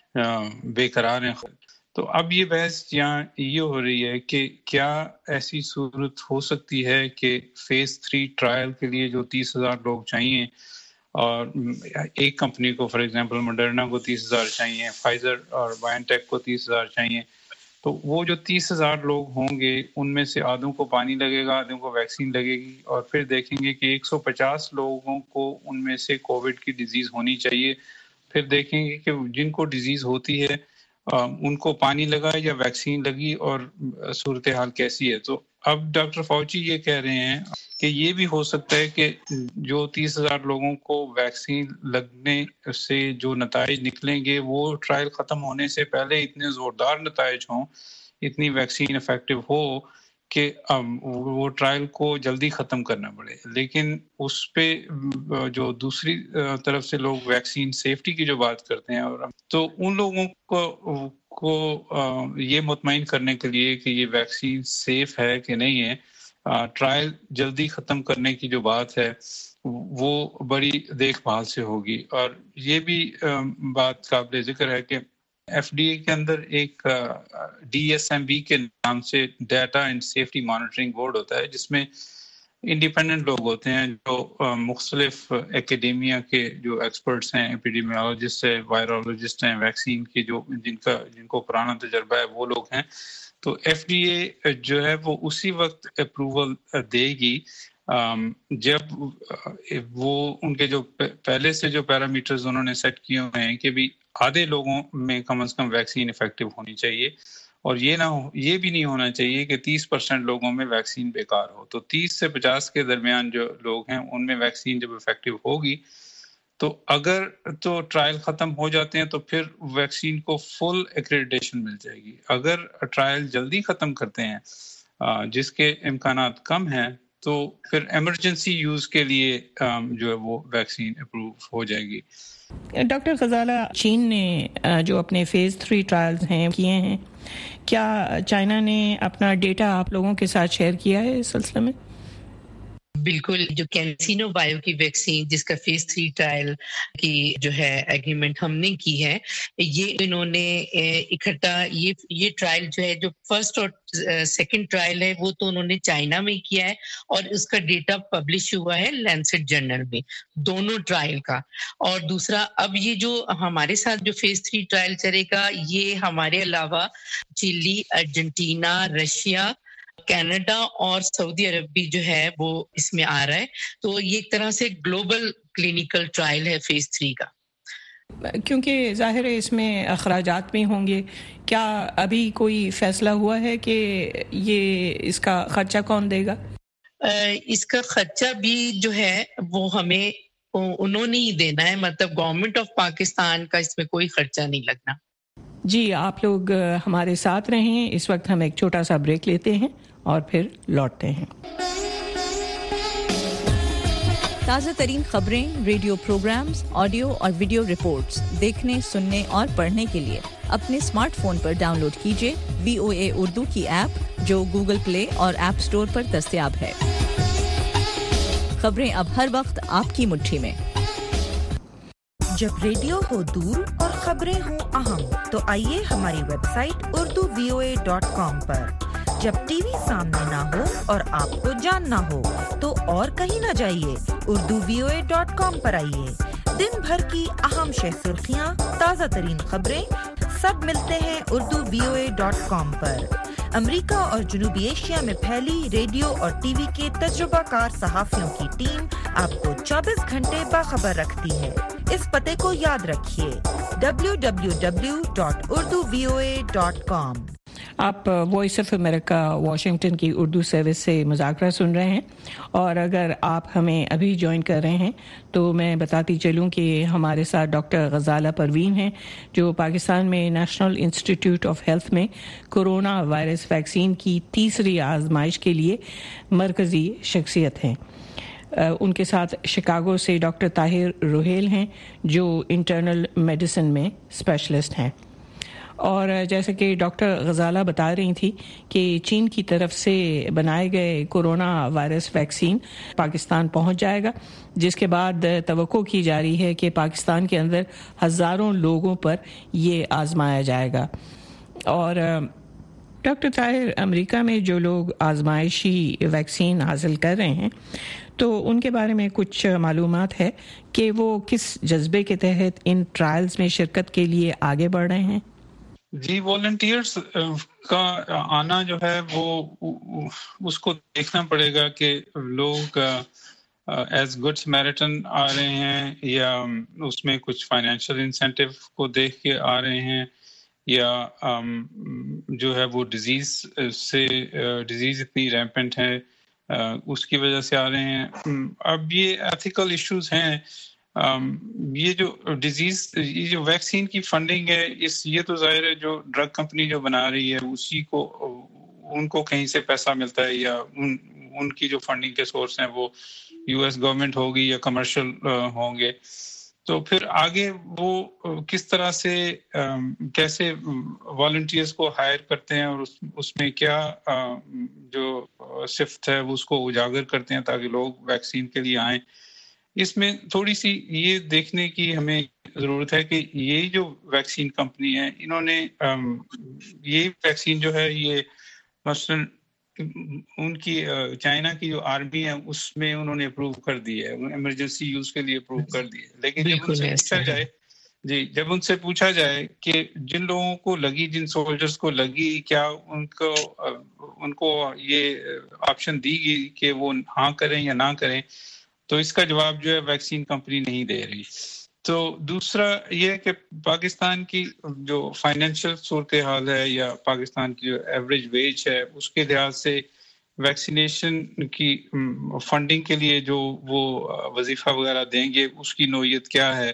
बेकरार हैं। तो अब ये बहस यहाँ ये हो रही है कि क्या ऐसी सूरत हो सकती है कि फेज थ्री ट्रायल के लिए जो तीस हजार लोग चाहिए, और एक कंपनी को फॉर एग्जांपल मॉडर्ना को तीस हजार चाहिए, फाइजर और बायोटेक को तीस हजार चाहिए, तो वो जो तीस हजार लोग होंगे उनमें से आधों को पानी लगेगा, आधों को वैक्सीन लगेगी, और फिर देखेंगे कि एक सौ पचास लोगों को उनमें से कोविड की डिजीज होनी चाहिए। फिर देखेंगे कि जिनको डिजीज होती है उनको पानी लगा या वैक्सीन लगी और सूरत हाल कैसी है। तो अब डॉक्टर फाउची ये कह रहे हैं कि ये भी हो सकता है कि जो तीस हजार लोगों को वैक्सीन लगने से जो नताइज निकलेंगे वो ट्रायल खत्म होने से पहले इतने जोरदार नताइज हों, इतनी वैक्सीन इफेक्टिव हो کہ وہ ٹرائل کو جلدی ختم کرنا پڑے، لیکن اس پہ جو دوسری طرف سے لوگ ویکسین سیفٹی کی جو بات کرتے ہیں، اور تو ان لوگوں کو کو یہ مطمئن کرنے کے لیے کہ یہ ویکسین سیف ہے کہ نہیں ہے، ٹرائل جلدی ختم کرنے کی جو بات ہے وہ بڑی دیکھ بھال سے ہوگی۔ اور یہ بھی بات قابل ذکر ہے کہ ایف ڈی اے کے اندر ایک ڈی ایس ایم بی کے نام سے data and safety monitoring board ہوتا ہے، جس میں انڈیپینڈنٹ لوگ ہوتے ہیں جو مختلف ایکیڈیمیا کے جو ایکسپرٹس ہیں، ایپیڈیمیولوجسٹ ہیں، وائرولوجسٹ ہیں، ویکسین کے جو جن کا جن کو پرانا تجربہ ہے وہ لوگ ہیں۔ تو ایف ڈی اے جو ہے وہ اسی وقت اپروول دے گی جب وہ ان کے جو پہلے سے جو پیرامیٹرز انہوں نے سیٹ کیے ہوئے ہیں کہ بھی آدھے لوگوں میں کم از کم ویکسین افیکٹو ہونی چاہیے، اور یہ نہ ہو یہ بھی نہیں ہونا چاہیے کہ تیس پرسینٹ لوگوں میں ویکسین بیکار ہو۔ تو تیس سے پچاس کے درمیان جو لوگ ہیں ان میں ویکسین جب افیکٹو ہوگی تو اگر تو ٹرائل ختم ہو جاتے ہیں تو پھر ویکسین کو فل ایکریڈیٹیشن مل جائے گی۔ اگر ٹرائل جلدی ختم کرتے ہیں جس کے امکانات کم ہیں تو پھر ایمرجنسی یوز کے لیے جو ہے وہ ویکسین اپروو ہو جائے گی۔ ڈاکٹر غزالہ، چین نے جو اپنے فیز تھری ٹرائلز ہیں کیے ہیں، کیا چائنا نے اپنا ڈیٹا آپ لوگوں کے ساتھ شیئر کیا ہے اس سلسلے میں؟ بالکل، جو کینسینو بایو کی ویکسین جس کا فیز تھری ٹرائل کی جو ہے ایگریمنٹ ہم نے کی ہے، یہ انہوں نے اکٹھا یہ یہ ٹرائل جو ہے جو فرسٹ اور سیکنڈ ٹرائل ہے وہ تو انہوں نے چائنا میں کیا ہے، اور اس کا ڈیٹا پبلش ہوا ہے لینسٹ جرنل میں دونوں ٹرائل کا۔ اور دوسرا اب یہ جو ہمارے ساتھ جو فیز تھری ٹرائل چلے گا، یہ ہمارے علاوہ چلی، ارجنٹینا، رشیا، کینیڈا اور سعودی عرب بھی جو ہے وہ اس میں آ رہا ہے۔ تو یہ ایک طرح سے گلوبل کلینیکل ٹرائل ہے فیز تھری کا۔ کیونکہ ظاہر ہے اس میں اخراجات بھی ہوں گے، کیا ابھی کوئی فیصلہ ہوا ہے کہ یہ اس کا خرچہ کون دے گا؟ اس کا خرچہ بھی جو ہے وہ ہمیں انہوں نے ہی دینا ہے، مطلب گورنمنٹ آف پاکستان کا اس میں کوئی خرچہ نہیں لگنا۔ جی، آپ لوگ ہمارے ساتھ رہیں، اس وقت ہم ایک چھوٹا سا بریک لیتے ہیں اور پھر لوٹتے ہیں۔ تازہ ترین خبریں، ریڈیو پروگرامز، آڈیو اور ویڈیو رپورٹس دیکھنے، سننے اور پڑھنے کے لیے اپنے اسمارٹ فون پر ڈاؤن لوڈ کیجیے وی او اے اردو کی ایپ، جو گوگل پلے اور ایپ سٹور پر دستیاب ہے۔ خبریں اب ہر وقت آپ کی مٹھی میں۔ جب ریڈیو ہو دور اور خبریں ہوں اہم تو آئیے ہماری web site Urdu V O A dot com پر۔ جب ٹی وی سامنے نہ ہو اور آپ کو جاننا ہو تو اور کہیں نہ جائیے، Urdu V O A dot com پر آئیے۔ دن بھر کی اہم شہ سرخیاں، تازہ ترین خبریں سب ملتے ہیں Urdu V O A dot com پر۔ امریکہ اور جنوبی ایشیا میں پھیلی ریڈیو اور ٹی وی کے تجربہ کار صحافیوں کی ٹیم آپ کو چوبیس گھنٹے باخبر رکھتی ہے۔ اس پتے کو یاد رکھیے، W W W dot Urdu V O A dot com. آپ وائس آف امریکہ واشنگٹن کی اردو سروس سے مذاکرہ سن رہے ہیں، اور اگر آپ ہمیں ابھی جوائن کر رہے ہیں تو میں بتاتی چلوں کہ ہمارے ساتھ ڈاکٹر غزالہ پروین ہیں، جو پاکستان میں نیشنل انسٹیٹیوٹ آف ہیلتھ میں کورونا وائرس ویکسین کی تیسری آزمائش کے لیے مرکزی شخصیت ہیں۔ ان کے ساتھ شکاگو سے ڈاکٹر طاہر روہیل ہیں، جو انٹرنل میڈیسن میں اسپیشلسٹ ہیں۔ اور جیسا کہ ڈاکٹر غزالہ بتا رہی تھی کہ چین کی طرف سے بنائے گئے کورونا وائرس ویکسین پاکستان پہنچ جائے گا، جس کے بعد توقع کی جا رہی ہے کہ پاکستان کے اندر ہزاروں لوگوں پر یہ آزمایا جائے گا۔ اور ڈاکٹر طاہر، امریکہ میں جو لوگ آزمائشی ویکسین حاصل کر رہے ہیں تو ان کے بارے میں کچھ معلومات ہے کہ وہ کس جذبے کے تحت ان ٹرائلز میں شرکت کے لیے آگے بڑھ رہے ہیں؟ جی، والنٹیئرز کا آنا جو ہے وہ اس کو دیکھنا پڑے گا کہ لوگ ایز گڈ سمیرٹن آ رہے ہیں یا اس میں کچھ فائنینشیل انسینٹیو کو دیکھ کے آ رہے ہیں، یا جو ہے وہ ڈیزیز سے ڈیزیز اتنی ریمپنٹ ہے اس کی وجہ سے آ رہے ہیں۔ اب یہ ایتھیکل ایشوز ہیں۔ یہ جو ڈیزیز یہ جو ویکسین کی فنڈنگ ہے، اس یہ تو ظاہر ہے جو ڈرگ کمپنی جو بنا رہی ہے اسی کو ان کو کہیں سے پیسہ ملتا ہے یا ان ان کی جو فنڈنگ کے سورس ہیں وہ یو ایس گورنمنٹ ہوگی یا کمرشل ہوں گے، تو پھر آگے وہ کس طرح سے کیسے والنٹیئرز کو ہائر کرتے ہیں اور اس اس میں کیا جو صفت ہے وہ اس کو اجاگر کرتے ہیں تاکہ لوگ ویکسین کے لیے آئیں. اس میں تھوڑی سی یہ دیکھنے کی ہمیں ضرورت ہے کہ یہ جو ویکسین کمپنی ہے انہوں نے یہ ویکسین جو ہے یہ مثلاً ان کی چائنا کی جو آرمی ہے اس میں انہوں نے اپروو کر دی ہے، ایمرجنسی یوز کے لیے اپروو کر دی ہے، لیکن جب ان سے پوچھا جائے جی جب ان سے پوچھا جائے کہ جن لوگوں کو لگی، جن سولجرز کو لگی، کیا ان کو ان کو یہ آپشن دی گئی کہ وہ ہاں کریں یا نہ کریں، تو اس کا جواب جو ہے ویکسین کمپنی نہیں دے رہی. تو دوسرا یہ کہ پاکستان کی جو فائنینشیل صورتحال ہے یا پاکستان کی جو ایوریج ویج ہے اس کے لحاظ سے ویکسینیشن کی فنڈنگ کے لیے جو وہ وظیفہ وغیرہ دیں گے اس کی نوعیت کیا ہے.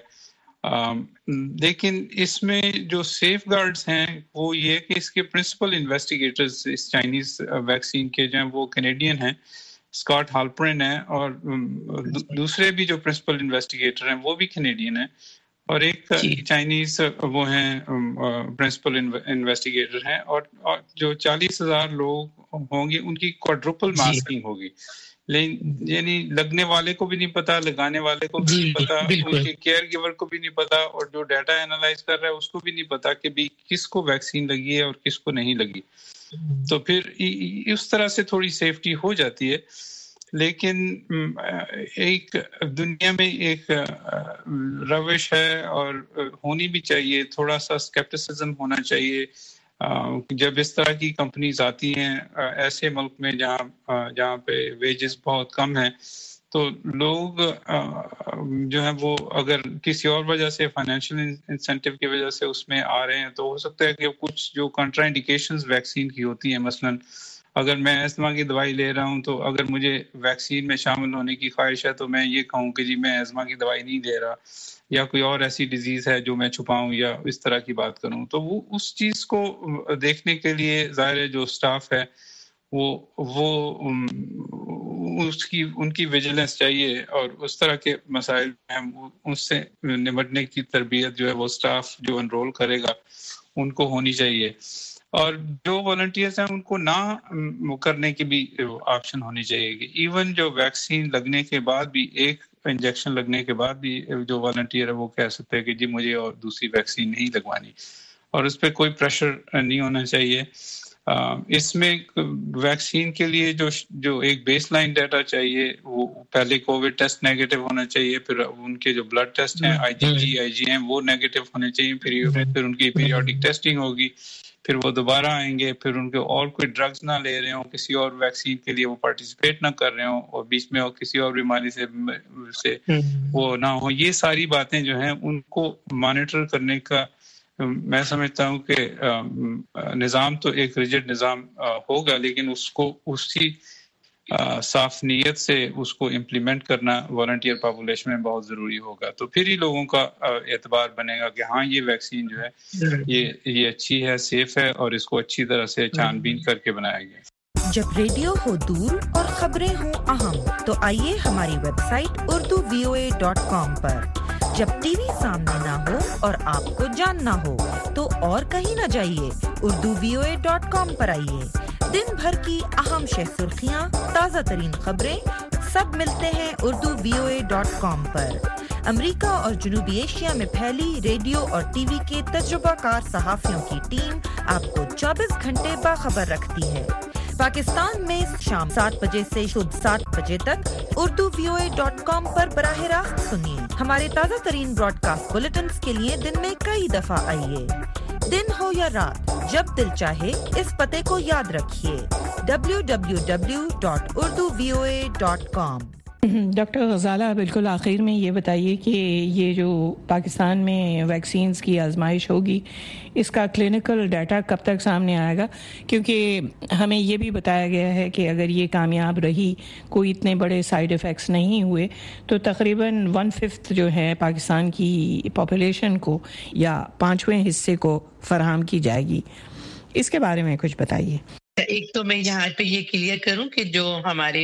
لیکن اس میں جو سیف گارڈز ہیں وہ یہ کہ اس کے پرنسپل انویسٹیگیٹرز اس چائنیز ویکسین کے جو ہیں وہ کینیڈین ہیں، اسکاٹ ہالپرن ہے، اور دوسرے بھی جو پرنسپل انویسٹیگیٹر ہیں وہ بھی کینیڈین ہیں، اور ایک چائنیز وہ ہیں پرنسپل انویسٹیگیٹر ہیں، اور جو چالیس ہزار لوگ ہوں گے ان کی کوادروپل ماسکنگ ہوگی. لیکن یعنی لگنے والے کو بھی نہیں پتا، لگانے والے کو بھی نہیں پتا، ان کے کیئر گیور کو بھی نہیں پتا، اور جو ڈیٹا اینالائز کر رہا ہے اس کو بھی نہیں پتا کہ بھی کس کو ویکسین لگی ہے اور کس کو نہیں لگی. تو پھر اس طرح سے تھوڑی سیفٹی ہو جاتی ہے. لیکن ایک دنیا میں ایک روش ہے اور ہونی بھی چاہیے، تھوڑا سا اسکیپٹسزم ہونا چاہیے جب اس طرح کی کمپنیز آتی ہیں ایسے ملک میں جہاں جہاں پہ ویجز بہت کم ہیں. تو لوگ جو ہیں وہ اگر کسی اور وجہ سے فائنینشیل انسینٹیو کی وجہ سے اس میں آ رہے ہیں تو ہو سکتا ہے کہ کچھ جو کنٹرا انڈیکیشنز ویکسین کی ہوتی ہیں، مثلاً اگر میں ایزما کی دوائی لے رہا ہوں تو اگر مجھے ویکسین میں شامل ہونے کی خواہش ہے تو میں یہ کہوں کہ جی میں ایزما کی دوائی نہیں لے رہا، یا کوئی اور ایسی ڈیزیز ہے جو میں چھپاؤں یا اس طرح کی بات کروں. تو وہ اس چیز کو دیکھنے کے لیے ظاہر ہے جو اسٹاف ہے وہ وہ اس کی ان کی ویجیلنس چاہیے، اور اس طرح کے مسائل ہیں اس سے نمٹنے کی تربیت جو ہے وہ سٹاف جو انرول کرے گا ان کو ہونی چاہیے. اور جو والنٹیئرز ہیں ان کو نہ کرنے کی بھی آپشن ہونی چاہیے کہ ایون جو ویکسین لگنے کے بعد بھی، ایک انجیکشن لگنے کے بعد بھی جو والنٹیئر ہے وہ کہہ سکتے ہیں کہ جی مجھے اور دوسری ویکسین نہیں لگوانی، اور اس پہ کوئی پریشر نہیں ہونا چاہیے. اس میں ویکسین کے لیے جو جو ایک بیس لائن ڈیٹا چاہیے وہ پہلے کووڈ ٹیسٹ نیگیٹو ہونا چاہیے، پھر ان کے جو بلڈ ٹیسٹ ہیں آئی جی جی آئی جی ہیں وہ نیگیٹو ہونے چاہیے، پھر پھر ان کی پیریوڈک ٹیسٹنگ ہوگی، پھر وہ دوبارہ آئیں گے، پھر ان کے اور کوئی ڈرگز نہ لے رہے ہوں، کسی اور ویکسین کے لیے وہ پارٹیسپیٹ نہ کر رہے ہوں، اور بیچ میں اور کسی اور بیماری سے سے وہ نہ ہو. یہ ساری باتیں جو ہیں ان کو مانیٹر کرنے کا میں سمجھتا ہوں کہ نظام تو ایک ریجڈ نظام ہوگا، لیکن اس کو اسی صاف نیت سے اس کو امپلیمنٹ کرنا والنٹیئر پاپولیشن میں بہت ضروری ہوگا. تو پھر ہی لوگوں کا اعتبار بنے گا کہ ہاں یہ ویکسین جو ہے یہ یہ اچھی ہے، سیف ہے، اور اس کو اچھی طرح سے چھان بین کر کے بنایا گیا. جب ریڈیو ہو دور اور خبریں ہوں اہم تو آئیے ہماری web site Urdu V O A dot com پر. جب ٹی وی سامنے نہ ہو اور آپ کو جاننا ہو تو اور کہیں نہ جائیے، Urdu V O A dot com پر آئیے. دن بھر کی اہم شہ سرخیاں، تازہ ترین خبریں سب ملتے ہیں Urdu V O A dot com پر. امریکہ اور جنوبی ایشیا میں پھیلی ریڈیو اور ٹی وی کے تجربہ کار صحافیوں کی ٹیم آپ کو چوبیس گھنٹے باخبر رکھتی ہے. پاکستان میں شام سات بجے سے صبح سات بجے تک Urdu V O A dot com پر براہ راست سنیے. ہمارے تازہ ترین براڈ کاسٹ بلیٹنز کے لیے دن میں کئی دفعہ آئیے. دن ہو یا رات، جب دل چاہے اس پتے کو یاد رکھیے، W W W dot Urdu V O A dot com. Doctor Ghazala, بالکل آخر میں یہ بتائیے کہ یہ جو پاکستان میں ویکسینز کی آزمائش ہوگی اس کا کلینکل ڈیٹا کب تک سامنے آئے گا؟ کیونکہ ہمیں یہ بھی بتایا گیا ہے کہ اگر یہ کامیاب رہی، کوئی اتنے بڑے سائیڈ ایفیکٹس نہیں ہوئے، تو تقریباً ون ففتھ جو ہے پاکستان کی پاپولیشن کو یا پانچویں حصے کو فراہم کی جائے گی. اس کے بارے میں کچھ بتائیے. ایک تو میں یہاں پہ یہ کلیئر کروں کہ جو ہمارے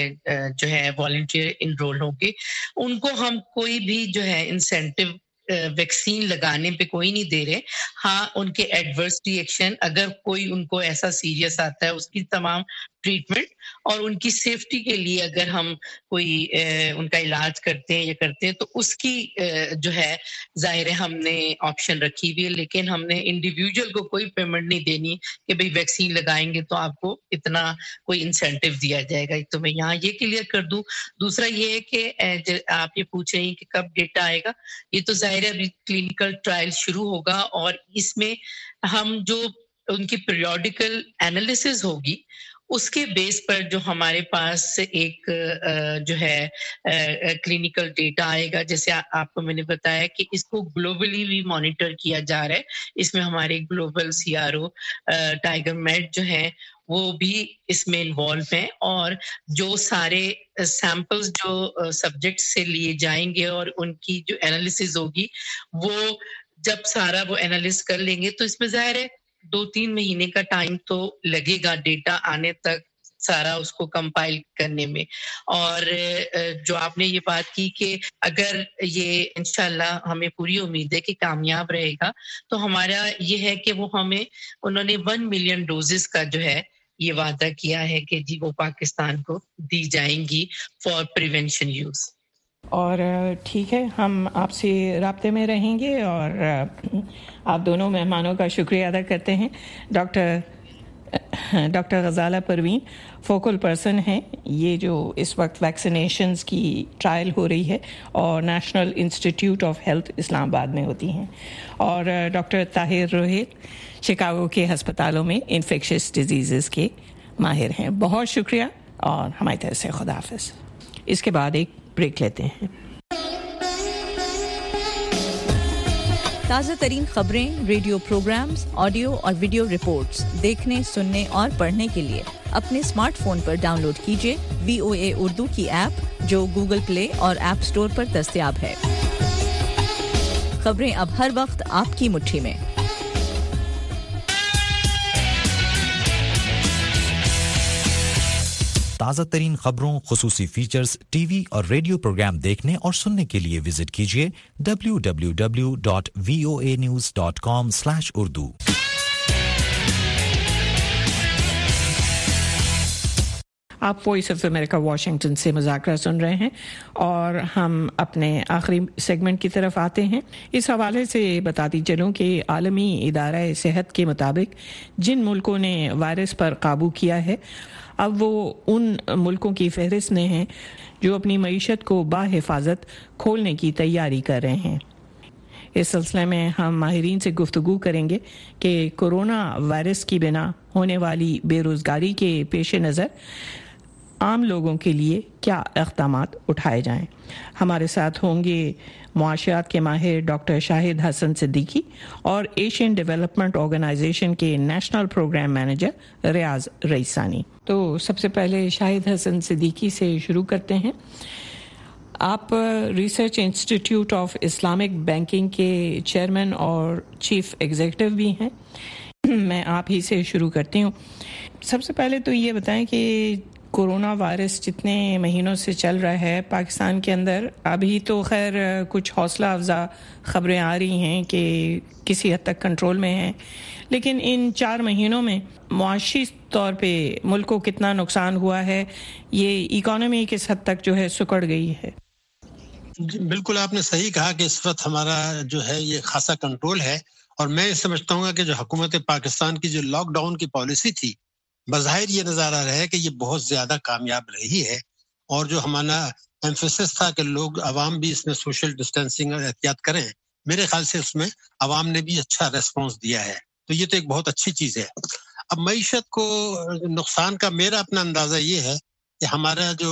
جو ہے والنٹیئر انرول ہوں گے ان کو ہم کوئی بھی جو ہے انسینٹیو ویکسین لگانے پہ کوئی نہیں دے رہے. ہاں ان کے ایڈورس ری ایکشن اگر کوئی ان کو ایسا سیریس آتا ہے اس کی تمام ٹریٹمنٹ اور ان کی سیفٹی کے لیے اگر ہم کوئی ان کا علاج کرتے ہیں یا کرتے ہیں تو اس کی جو ہے ظاہر ہے ہم نے آپشن رکھی ہوئی ہے, لیکن ہم نے انڈیویجول کو کوئی پیمنٹ نہیں دینی کہ بھئی ویکسین لگائیں گے تو آپ کو اتنا کوئی انسینٹیو دیا جائے گا. تو میں یہاں یہ کلیئر کر دوں. دوسرا یہ ہے کہ آپ یہ پوچھ رہے ہیں کہ کب ڈیٹا آئے گا, یہ تو ظاہر ہے ابھی کلینکل ٹرائل شروع ہوگا اور اس میں ہم جو ان کی پیریوڈیکل اینالیسز ہوگی اس کے بیس پر جو ہمارے پاس ایک جو ہے کلینکل ڈیٹا آئے گا. جیسے آپ کو میں نے بتایا کہ اس کو گلوبلی بھی مانیٹر کیا جا رہا ہے, اس میں ہمارے global C R O Tigermed جو ہیں وہ بھی اس میں انوالو ہیں, اور جو سارے سیمپلز جو سبجیکٹ سے لیے جائیں گے اور ان کی جو انالیسز ہوگی وہ جب سارا وہ انالیس کر لیں گے تو اس میں ظاہر ہے دو تین مہینے کا ٹائم تو لگے گا ڈیٹا آنے تک سارا اس کو کمپائل کرنے میں. اور جو آپ نے یہ بات کی کہ اگر یہ انشاءاللہ ہمیں پوری امید ہے کہ کامیاب رہے گا تو ہمارا یہ ہے کہ وہ ہمیں انہوں نے ون ملین ڈوزز کا جو ہے یہ وعدہ کیا ہے کہ جی وہ پاکستان کو دی جائیں گی فار پریونشن یوز. اور ٹھیک ہے, ہم آپ سے رابطے میں رہیں گے اور آپ دونوں مہمانوں کا شکریہ ادا کرتے ہیں. Doctor doctor Ghazala Parveen focal person ہیں یہ جو اس وقت ویکسینیشنز کی ٹرائل ہو رہی ہے اور national institute of health Islamabad میں ہوتی ہیں, اور ڈاکٹر طاہر روہیت شکاگو کے ہسپتالوں میں انفیکشس ڈیزیزز کے ماہر ہیں. بہت شکریہ اور ہماری طرف سے خدا حافظ. اس کے بعد ایک بریک لیتے ہیں. تازہ ترین خبریں, ریڈیو پروگرامز, آڈیو اور ویڈیو رپورٹس دیکھنے, سننے اور پڑھنے کے لیے اپنے اسمارٹ فون پر ڈاؤن لوڈ کیجیے وی او اے اردو کی ایپ جو گوگل پلے اور ایپ اسٹور پر دستیاب ہے. خبریں اب ہر وقت آپ کی مٹھی میں. تازہ ترین خبروں, خصوصی فیچرز, ٹی وی اور ریڈیو پروگرام دیکھنے اور سننے کے لیے وزٹ کیجیے W W W dot V O A news dot com slash Urdu. آپ وائس آف امریکہ واشنگٹن سے مذاکرہ سن رہے ہیں اور ہم اپنے آخری سیگمنٹ کی طرف آتے ہیں. اس حوالے سے بتاتی چلوں کہ عالمی ادارہ صحت کے مطابق جن ملکوں نے وائرس پر قابو کیا ہے اب وہ ان ملکوں کی فہرست میں ہیں جو اپنی معیشت کو باحفاظت کھولنے کی تیاری کر رہے ہیں. اس سلسلے میں ہم ماہرین سے گفتگو کریں گے کہ کورونا وائرس کی بنا ہونے والی بے روزگاری کے پیش نظر عام لوگوں کے لیے کیا اقدامات اٹھائے جائیں. ہمارے ساتھ ہوں گے معاشیات کے ماہر ڈاکٹر شاہد حسن صدیقی اور ایشین ڈیولپمنٹ آرگنائزیشن کے national programme manager Riaz Raisani. تو سب سے پہلے شاہد حسن صدیقی سے شروع کرتے ہیں. آپ research institute of Islamic banking کے چیئرمین اور چیف ایگزیکٹو بھی ہیں. میں آپ ہی سے شروع کرتی ہوں. سب سے پہلے تو یہ بتائیں کہ کورونا وائرس جتنے مہینوں سے چل رہا ہے پاکستان کے اندر, ابھی تو خیر کچھ حوصلہ افزا خبریں آ رہی ہیں کہ کسی حد تک کنٹرول میں ہیں, لیکن ان چار مہینوں میں معاشی طور پہ ملک کو کتنا نقصان ہوا ہے, یہ اکانومی کس حد تک جو ہے سکڑ گئی ہے؟ بالکل آپ نے صحیح کہا کہ اس وقت ہمارا جو ہے یہ خاصا کنٹرول ہے, اور میں سمجھتا ہوں کہ جو حکومت پاکستان کی جو لاک ڈاؤن کی پالیسی تھی بظاہر یہ نظر آ رہا ہے کہ یہ بہت زیادہ کامیاب رہی ہے, اور جو ہمارا ایمفیسس تھا کہ لوگ عوام بھی اس میں سوشل ڈسٹینسنگ اور احتیاط کریں, میرے خیال سے اس میں عوام نے بھی اچھا ریسپانس دیا ہے, تو یہ تو ایک بہت اچھی چیز ہے. اب معیشت کو نقصان کا میرا اپنا اندازہ یہ ہے کہ ہمارا جو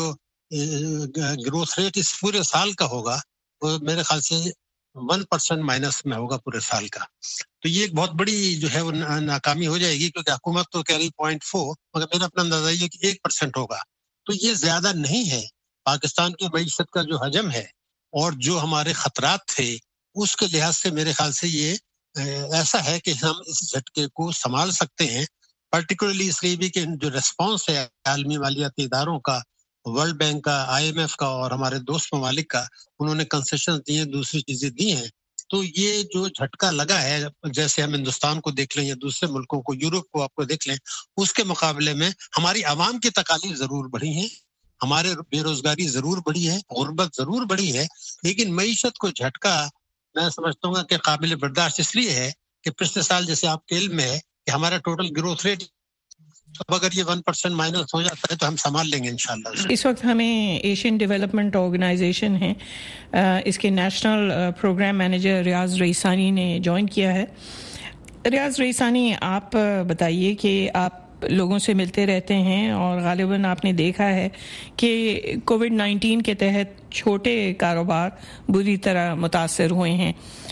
گروتھ ریٹ اس پورے سال کا ہوگا وہ میرے خیال سے ون پرسینٹ مائنس میں ہوگا پورے سال کا. تو یہ ایک بہت بڑی جو ہے وہ ناکامی ہو جائے گی, کیونکہ حکومت تو کہہ رہی پوائنٹ فور, مگر میرا اپنا اندازہ یہ کہ ایک پرسینٹ ہوگا, تو یہ زیادہ نہیں ہے. پاکستان کی معیشت کا جو حجم ہے اور جو ہمارے خطرات تھے اس کے لحاظ سے میرے خیال سے یہ ایسا ہے کہ ہم اس جھٹکے کو سنبھال سکتے ہیں. پرٹیکولرلی اس لیے بھی کہ جو ریسپانس ہے عالمی مالیاتی اداروں کا، ورلڈ بینک کا، آئی ایم ایف کا اور ہمارے دوست ممالک کا، انہوں نے کنسیشن دیے، دوسری چیزیں دی ہیں. تو یہ جو جھٹکا لگا ہے، جیسے ہم ہندوستان کو دیکھ لیں یا دوسرے ملکوں کو، یورپ کو آپ کو دیکھ لیں، اس کے مقابلے میں ہماری عوام کی تکالیف ضرور بڑھی ہیں، ہمارے بے روزگاری ضرور بڑھی ہے، غربت ضرور بڑھی ہے، لیکن معیشت کو جھٹکا میں سمجھتا ہوں کہ قابل برداشت اس لیے ہے کہ پچھلے سال جیسے آپ کے علم میں ہے کہ ہمارا ٹوٹل گروتھ ریٹ اب اگر یہ ون پرسینٹ مائنس ہو جاتا ہے تو ہم سنبھال لیں گے انشاءاللہ. اس وقت ہمیں ایشین ڈیولپمنٹ آرگنائزیشن ہے، اس کے national programme manager Riaz Raisani نے جوائن کیا ہے. ریاض رئیسانی، آپ بتائیے کہ آپ لوگوں سے ملتے رہتے ہیں اور غالباً آپ نے دیکھا ہے کہ کووڈ نائنٹین کے تحت چھوٹے کاروبار بری طرح متاثر ہوئے ہیں.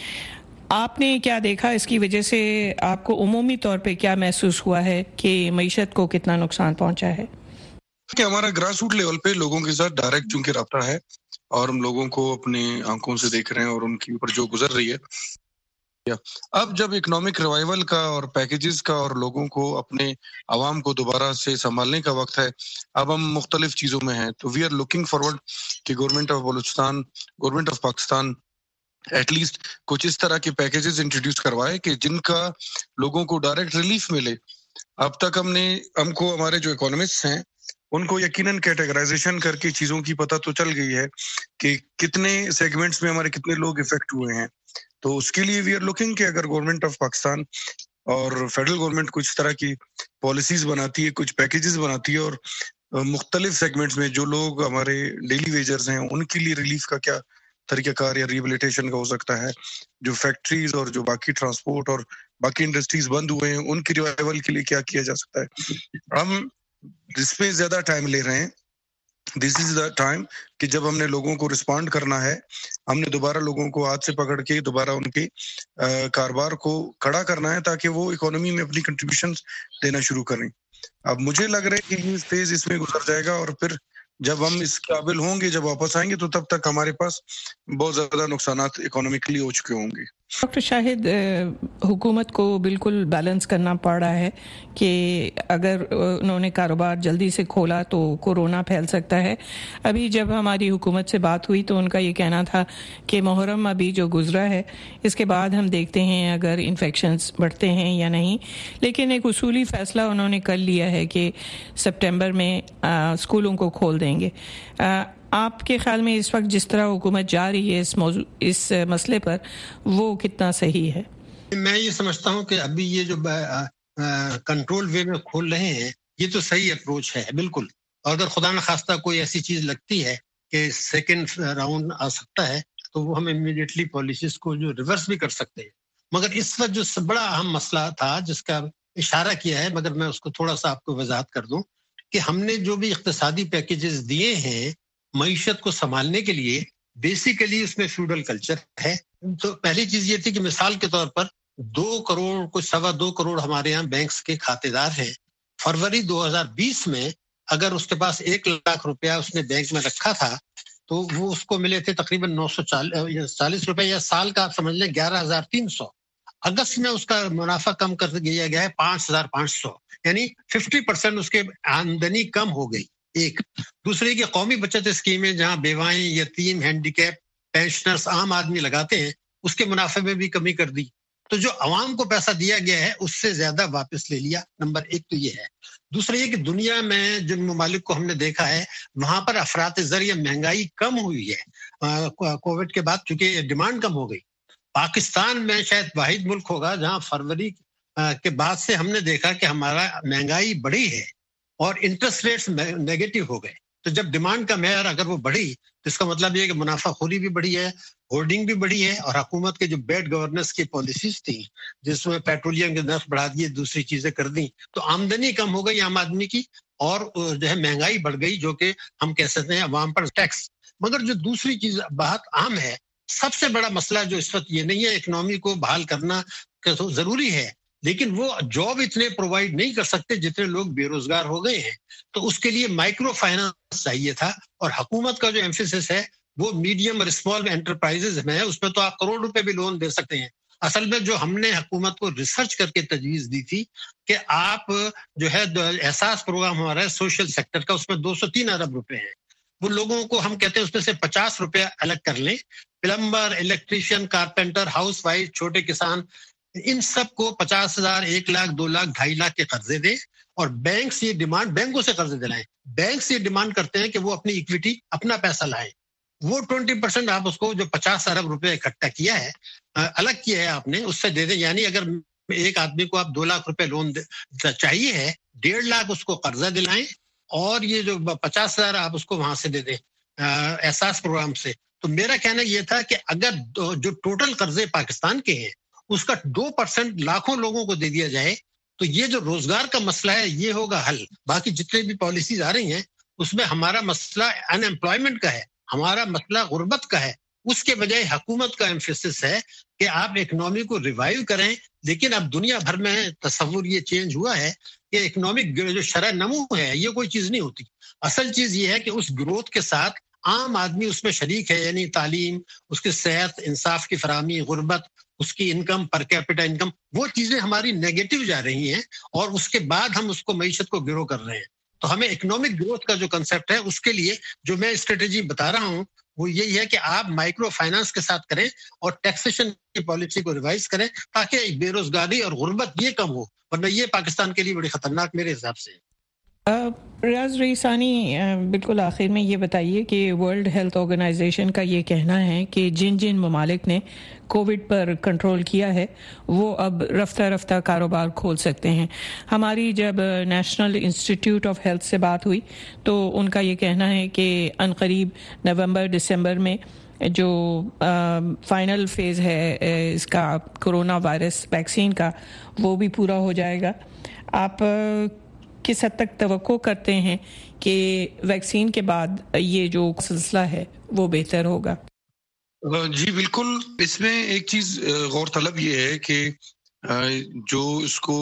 آپ نے کیا دیکھا؟ اس کی وجہ سے آپ کو عمومی طور پہ کیا محسوس ہوا ہے کہ معیشت کو کتنا نقصان پہنچا ہے؟ کہ ہمارا گراس روٹ لیول پہ لوگوں کے ساتھ ڈائریکٹ چونکہ رابطہ ہے اور ہم لوگوں کو اپنے آنکھوں سے دیکھ رہے ہیں اور ان کے اوپر جو گزر رہی ہے. اب جب اکنامک ریوائول کا اور پیکیجز کا اور لوگوں کو اپنے عوام کو دوبارہ سے سنبھالنے کا وقت ہے، اب ہم مختلف چیزوں میں ہیں. تو وی آر لوکنگ فارورڈ کہ government of Balochistan, government of Pakistan at least کچھ اس طرح کے پیکیجز انٹروڈیوس کروائے کہ جن کا لوگوں کو ڈائریکٹ ریلیف ملے. اب تک ہم نے ہم کو ہمارے جو اکانومسٹ ہیں ان کو یقیناً کیٹیگرائزیشن کر کے چیزوں کی پتہ تو چل گئی ہے کہ کتنے سیگمنٹس میں ہمارے کتنے لوگ افیکٹ ہوئے ہیں. تو اس کے لیے وی آر لوکنگ کہ اگر گورنمنٹ آف پاکستان اور فیڈرل گورنمنٹ کچھ طرح کی پالیسیز بناتی ہے، کچھ پیکیجز بناتی ہے اور مختلف سیگمنٹس میں جو لوگ ہمارے ڈیلی ویجرز ہیں ان کے لیے ریلیف کا کیا طریقہ کار یا ریبلیٹیشن کا ہو سکتا ہے، جو فیکٹریز اور جو باقی ٹرانسپورٹ اور باقی انڈسٹریز بند ہوئے ہیں ان کی ریوائول کے لیے کیا کیا جا سکتا ہے. ہم جس پہ زیادہ ٹائم لے رہے ہیں، دس از دا ٹائم کہ جب ہم نے لوگوں کو رسپونڈ کرنا ہے، ہم نے دوبارہ لوگوں کو ہاتھ سے پکڑ کے دوبارہ ان کے کاروبار کو کھڑا کرنا ہے تاکہ وہ اکانومی میں اپنی کنٹریبیوشنز دینا شروع کریں. اب مجھے لگ رہا ہے کہ یہ فیز اس میں گزر جائے گا اور پھر جب ہم اس قابل ہوں گے، جب واپس آئیں گے تو تب تک ہمارے پاس بہت زیادہ نقصانات اکانومیکلی ہو چکے ہوں گے. ڈاکٹر شاہد، حکومت کو بالکل بیلنس کرنا پڑ رہا ہے کہ اگر انہوں نے کاروبار جلدی سے کھولا تو کورونا پھیل سکتا ہے. ابھی جب ہماری حکومت سے بات ہوئی تو ان کا یہ کہنا تھا کہ محرم ابھی جو گزرا ہے اس کے بعد ہم دیکھتے ہیں اگر انفیکشنز بڑھتے ہیں یا نہیں، لیکن ایک اصولی فیصلہ انہوں نے کر لیا ہے کہ سپٹمبر میں اسکولوں کو کھول دیں گے. آپ کے خیال میں اس وقت جس طرح حکومت جا رہی ہے اس موضوع اس مسئلے پر، وہ کتنا صحیح ہے؟ میں یہ سمجھتا ہوں کہ ابھی یہ جو کنٹرول وے میں کھول رہے ہیں یہ تو صحیح اپروچ ہے بالکل. اور اگر خدا نخواستہ کوئی ایسی چیز لگتی ہے کہ سیکنڈ راؤنڈ آ سکتا ہے تو وہ ہم امیڈیٹلی پالیسیز کو جو ریورس بھی کر سکتے ہیں. مگر اس وقت جو بڑا اہم مسئلہ تھا جس کا اشارہ کیا ہے، مگر میں اس کو تھوڑا سا آپ کو وضاحت کر دوں کہ ہم نے جو بھی اقتصادی پیکیجز دیے ہیں معیشت کو سنبھالنے کے لیے، بیسیکلی اس میں فیوڈل کلچر ہے. تو پہلی چیز یہ تھی کہ مثال کے طور پر دو کروڑ کچھ سوا دو کروڑ ہمارے یہاں بینکس کے کھاتے دار ہیں. فروری دو ہزار بیس میں اگر اس کے پاس ایک لاکھ روپیہ اس نے بینک میں رکھا تھا تو وہ اس کو ملے تھے تقریباً نو سو چالیس روپے یا سال کا آپ سمجھ لیں گیارہ ہزار تین سو. اگست میں اس کا منافع کم کر دیا گیا ہے پانچ ہزار پانچ سو، یعنی ففٹی پرسینٹ اس کے آمدنی کم ہو گئی. ایک دوسرے کی قومی بچت اسکیمیں جہاں بیوائیں، یتیم، ہینڈیکیپ، پینشنرز، عام آدمی لگاتے ہیں، اس کے منافع میں بھی کمی کر دی. تو جو عوام کو پیسہ دیا گیا ہے اس سے زیادہ واپس لے لیا. نمبر ایک تو یہ ہے. دوسرا یہ کہ دنیا میں جن ممالک کو ہم نے دیکھا ہے وہاں پر افراط زر یا مہنگائی کم ہوئی ہے کووڈ کے بعد، چونکہ ڈیمانڈ کم ہو گئی. پاکستان میں شاید واحد ملک ہوگا جہاں فروری کے بعد سے ہم نے دیکھا کہ ہمارا مہنگائی بڑھی ہے اور انٹرسٹ ریٹس نیگیٹو ہو گئے. تو جب ڈیمانڈ کا معیار اگر وہ بڑھی تو اس کا مطلب یہ ہے کہ منافع خوری بھی بڑھی ہے، ہولڈنگ بھی بڑھی ہے، اور حکومت کے جو بیڈ گورننس کی پالیسیز تھیں جس میں پیٹرولیم کے نرخ بڑھا دیے، دوسری چیزیں کر دیں، تو آمدنی کم ہو گئی عام آدمی کی اور جو ہے مہنگائی بڑھ گئی، جو کہ ہم کہہ سکتے ہیں عوام پر ٹیکس. مگر جو دوسری چیز بہت عام ہے، سب سے بڑا مسئلہ جو اس وقت یہ نہیں ہے اکنامی کو بحال کرنا ضروری ہے، لیکن وہ جاب اتنے پرووائڈ نہیں کر سکتے جتنے لوگ بے روزگار ہو گئے ہیں. تو اس کے لیے مائکرو فائنانس چاہیے تھا، اور حکومت کا جو ایمفیسس ہے وہ میڈیم اور اسمال انٹرپرائزز میں ہے. اس میں تو آپ کروڑ روپے بھی لون دے سکتے ہیں، اصل میں جو ہم نے حکومت کو ریسرچ کر کے تجویز دی تھی کہ آپ جو ہے احساس پروگرام ہمارا ہے سوشل سیکٹر کا، اس میں دو سو تین ارب روپے ہیں، وہ لوگوں کو ہم کہتے ہیں اس میں سے پچاس روپے الگ کر لیں، plumber, electrician, carpenter, housewife, چھوٹے کسان، ان سب کو پچاس ہزار، ایک لاکھ، دو لاکھ، ڈھائی لاکھ کے قرضے دیں، اور بینک سے یہ ڈیمانڈ، بینکوں سے قرضے دلائیں، بینک سے یہ ڈیمانڈ کرتے ہیں کہ وہ اپنی اکویٹی، اپنا پیسہ لائیں، وہ ٹوینٹی پرسینٹ آپ اس کو جو پچاس ارب روپے اکٹھا کیا ہے، الگ کیا ہے آپ نے، اس سے دے دیں. یعنی اگر ایک آدمی کو آپ دو لاکھ روپے لون چاہیے ہے، ڈیڑھ لاکھ اس کو قرضہ دلائیں، اور یہ جو پچاس ہزار آپ اس کو وہاں سے دے دیں احساس پروگرام سے. تو میرا کہنا یہ تھا کہ اگر جو ٹوٹل قرضے پاکستان کے ہیں اس کا دو پرسینٹ لاکھوں لوگوں کو دے دیا جائے تو یہ جو روزگار کا مسئلہ ہے یہ ہوگا حل. باقی جتنے بھی پالیسیز آ رہی ہیں اس میں ہمارا مسئلہ ان ایمپلائمنٹ کا ہے، ہمارا مسئلہ غربت کا ہے. اس کے بجائے حکومت کا ایمفیسس ہے کہ آپ اکنامی کو ریوائیو کریں. لیکن اب دنیا بھر میں تصور یہ چینج ہوا ہے کہ اکنامک جو شرح نمو ہے یہ کوئی چیز نہیں ہوتی. اصل چیز یہ ہے کہ اس گروتھ کے ساتھ عام آدمی اس میں شریک ہے، یعنی تعلیم، اس کی صحت، انصاف کی فراہمی، غربت، اس کی انکم، پر کیپٹا انکم، وہ چیزیں ہماری نیگیٹو جا رہی ہیں، اور اس کے بعد ہم اس کو معیشت کو گرو کر رہے ہیں. تو ہمیں اکنامک گروتھ کا جو کنسیپٹ ہے اس کے لیے جو میں اسٹریٹجی بتا رہا ہوں وہ یہی ہے کہ آپ مائکرو فائنانس کے ساتھ کریں اور ٹیکسیشن کی پالیسی کو ریوائز کریں تاکہ بے روزگاری اور غربت یہ کم ہو، ورنہ یہ پاکستان کے لیے بڑی خطرناک میرے حساب سے. ریاض رئیسانی، بالکل آخر میں یہ بتائیے کہ ورلڈ ہیلتھ آرگنائزیشن کا یہ کہنا ہے کہ جن جن ممالک نے کووڈ پر کنٹرول کیا ہے وہ اب رفتہ رفتہ کاروبار کھول سکتے ہیں. ہماری جب نیشنل انسٹیٹیوٹ آف ہیلتھ سے بات ہوئی تو ان کا یہ کہنا ہے کہ عنقریب نومبر دسمبر میں جو فائنل فیز ہے اس کا کرونا وائرس ویکسین کا وہ بھی پورا ہو جائے گا. آپ کس حد تک توقع کرتے ہیں کہ ویکسین کے بعد یہ جو سلسلہ ہے وہ بہتر ہوگا؟ جی بالکل. اس میں ایک چیز غور طلب یہ ہے کہ جو اس کو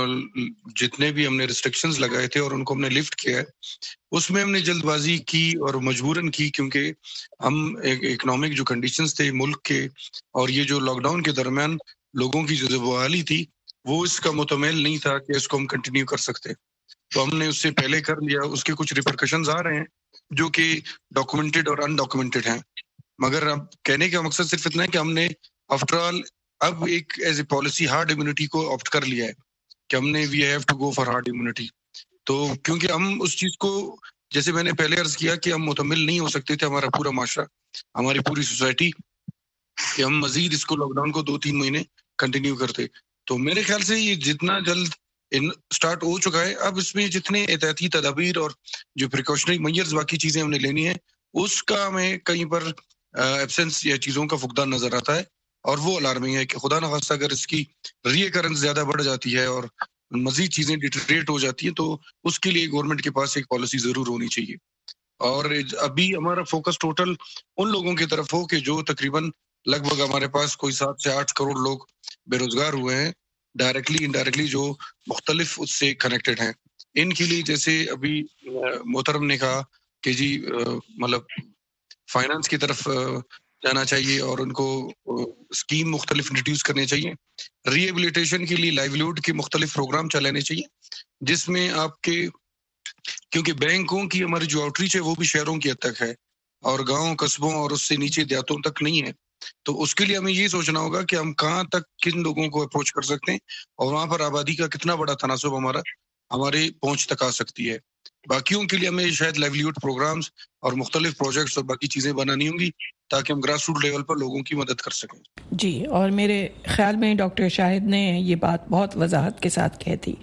جتنے بھی ہم نے ریسٹرکشنز لگائے تھے اور ان کو ہم نے لفٹ کیا ہے اس میں ہم نے جلد بازی کی اور مجبوراً کی، کیونکہ ہم اکنامک جو کنڈیشنز تھے ملک کے اور یہ جو لاک ڈاؤن کے درمیان لوگوں کی جو بحالی تھی وہ اس کا متمل نہیں تھا کہ اس کو ہم کنٹینیو کر سکتے. تو ہم نے اس سے پہلے کر لیا. اس کے کچھ ریپرکشنز آ رہے ہیں جو کہ ڈاکومنٹڈ اور ان ڈاکومنٹڈ ہیں، مگر اب کہنے کا مقصد صرف اتنا ہے کہ ہم نے آفٹر آل اب ایک as a policy herd immunity کو آپٹ کر لیا ہے کہ ہم نے we have to go for herd immunity. تو کیونکہ ہم اس چیز کو جیسے میں نے پہلے عرض کیا کہ ہم متمل نہیں ہو سکتے تھے، ہمارا پورا معاشرہ، ہماری پوری سوسائٹی، کہ ہم مزید اس کو لاک ڈاؤن کو دو تین مہینے کنٹینیو کرتے. تو میرے خیال سے یہ جتنا جلد اسٹارٹ ہو چکا ہے، اب اس میں جتنے احتیاطی تدابیر اور جو پریکاشنری میئرز باقی چیزیں ہم نے لینی ہیں اس کا ہمیں کہیں پر ایبسنس یا چیزوں کا فقدان نظر آتا ہے، اور وہ الارمنگ ہے کہ خدا نخواستہ اگر اس کی ری ایکرنس زیادہ بڑھ جاتی ہے اور مزید چیزیں ڈیٹریٹ ہو جاتی ہیں تو اس کے لیے گورنمنٹ کے پاس ایک پالیسی ضرور ہونی چاہیے. اور ابھی ہمارا فوکس ٹوٹل ان لوگوں کی طرف ہو کہ جو تقریباً لگ بھگ ہمارے پاس کوئی سات سے آٹھ کروڑ لوگ بے روزگار ہوئے ہیں، ڈائریکٹلی انڈائریکٹلی جو مختلف اس سے کنیکٹڈ ہیں. ان کے لیے جیسے ابھی محترم نے کہا کہ جی مطلب فائنانس کی طرف جانا چاہیے اور ان کو اسکیم مختلف انٹروڈیوس کرنے چاہیے. ری ایبلیٹیشن کے لیے لائیولیہوڈ کے مختلف پروگرام چلانے چاہیے جس میں آپ کے، کیونکہ بینکوں کی ہماری جو آؤٹ ریچ ہے وہ بھی شہروں کی حد تک ہے اور گاؤں قصبوں اور اس سے نیچے دیہاتوں تک نہیں ہے. تو اس کے لیے ہمیں یہ سوچنا ہوگا کہ ہم کہاں تک کن لوگوں کو اپروچ کر سکتے ہیں اور وہاں پر آبادی کا کتنا بڑا تناسب ہمارا ہمارے پہنچ تک آ سکتی ہے. باقیوں کے لیے ہمیں شاید لائیولیہوڈ پروگرامز اور مختلف پروجیکٹس اور باقی چیزیں بنانی ہوں گی تاکہ ہم گراس روٹ لیول پر لوگوں کی مدد کر سکیں. جی، اور میرے خیال میں ڈاکٹر شاہد نے یہ بات بہت وضاحت کے ساتھ کہی تھی.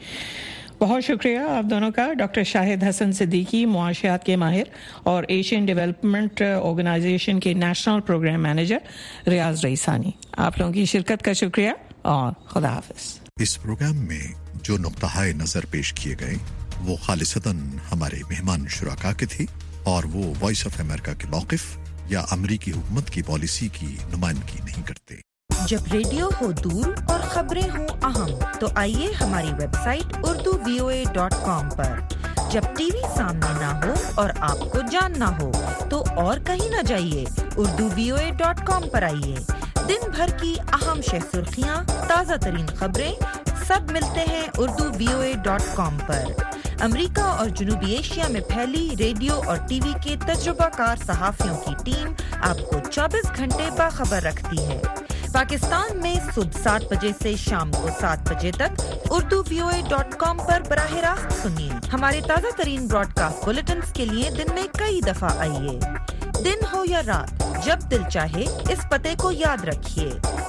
بہت شکریہ آپ دونوں کا. ڈاکٹر شاہد حسن صدیقی، معاشیات کے ماہر اور ایشین ڈیولپمنٹ آرگنائزیشن کے national programme manager Riaz Raisani, آپ لوگوں کی شرکت کا شکریہ اور خدا حافظ. اس پروگرام میں جو نقطہ نظر پیش کیے گئے وہ خالصتاً ہمارے مہمان شرکا کے تھے اور وہ وائس آف امریکہ کے موقف یا امریکی حکومت کی پالیسی کی نمائندگی نہیں کرتے. جب ریڈیو ہو دور اور خبریں ہوں اہم تو آئیے ہماری web site Urdu V O A dot com پر. جب ٹی وی سامنے نہ ہو اور آپ کو جاننا ہو تو اور کہیں نہ جائیے، Urdu V O A dot com پر آئیے. दिन भर की अहम शह सुर्खियां, ताज़ा तरीन खबरें, सब मिलते हैं Urdu V O A dot com पर। अमेरिका और जनूबी एशिया में फैली रेडियो और टीवी के तजुर्बाकार सहाफियों की टीम आपको चौबीस घंटे बाखबर रखती है। पाकिस्तान में सुबह सात बजे से शाम को सात बजे तक Urdu V O A dot com पर बराह रास्त सुनिए। हमारे ताज़ा तरीन ब्रॉडकास्ट बुलेटिन के लिए दिन में कई दफा आइए। दिन हो या रात, जब दिल चाहे इस पते को याद रखिए।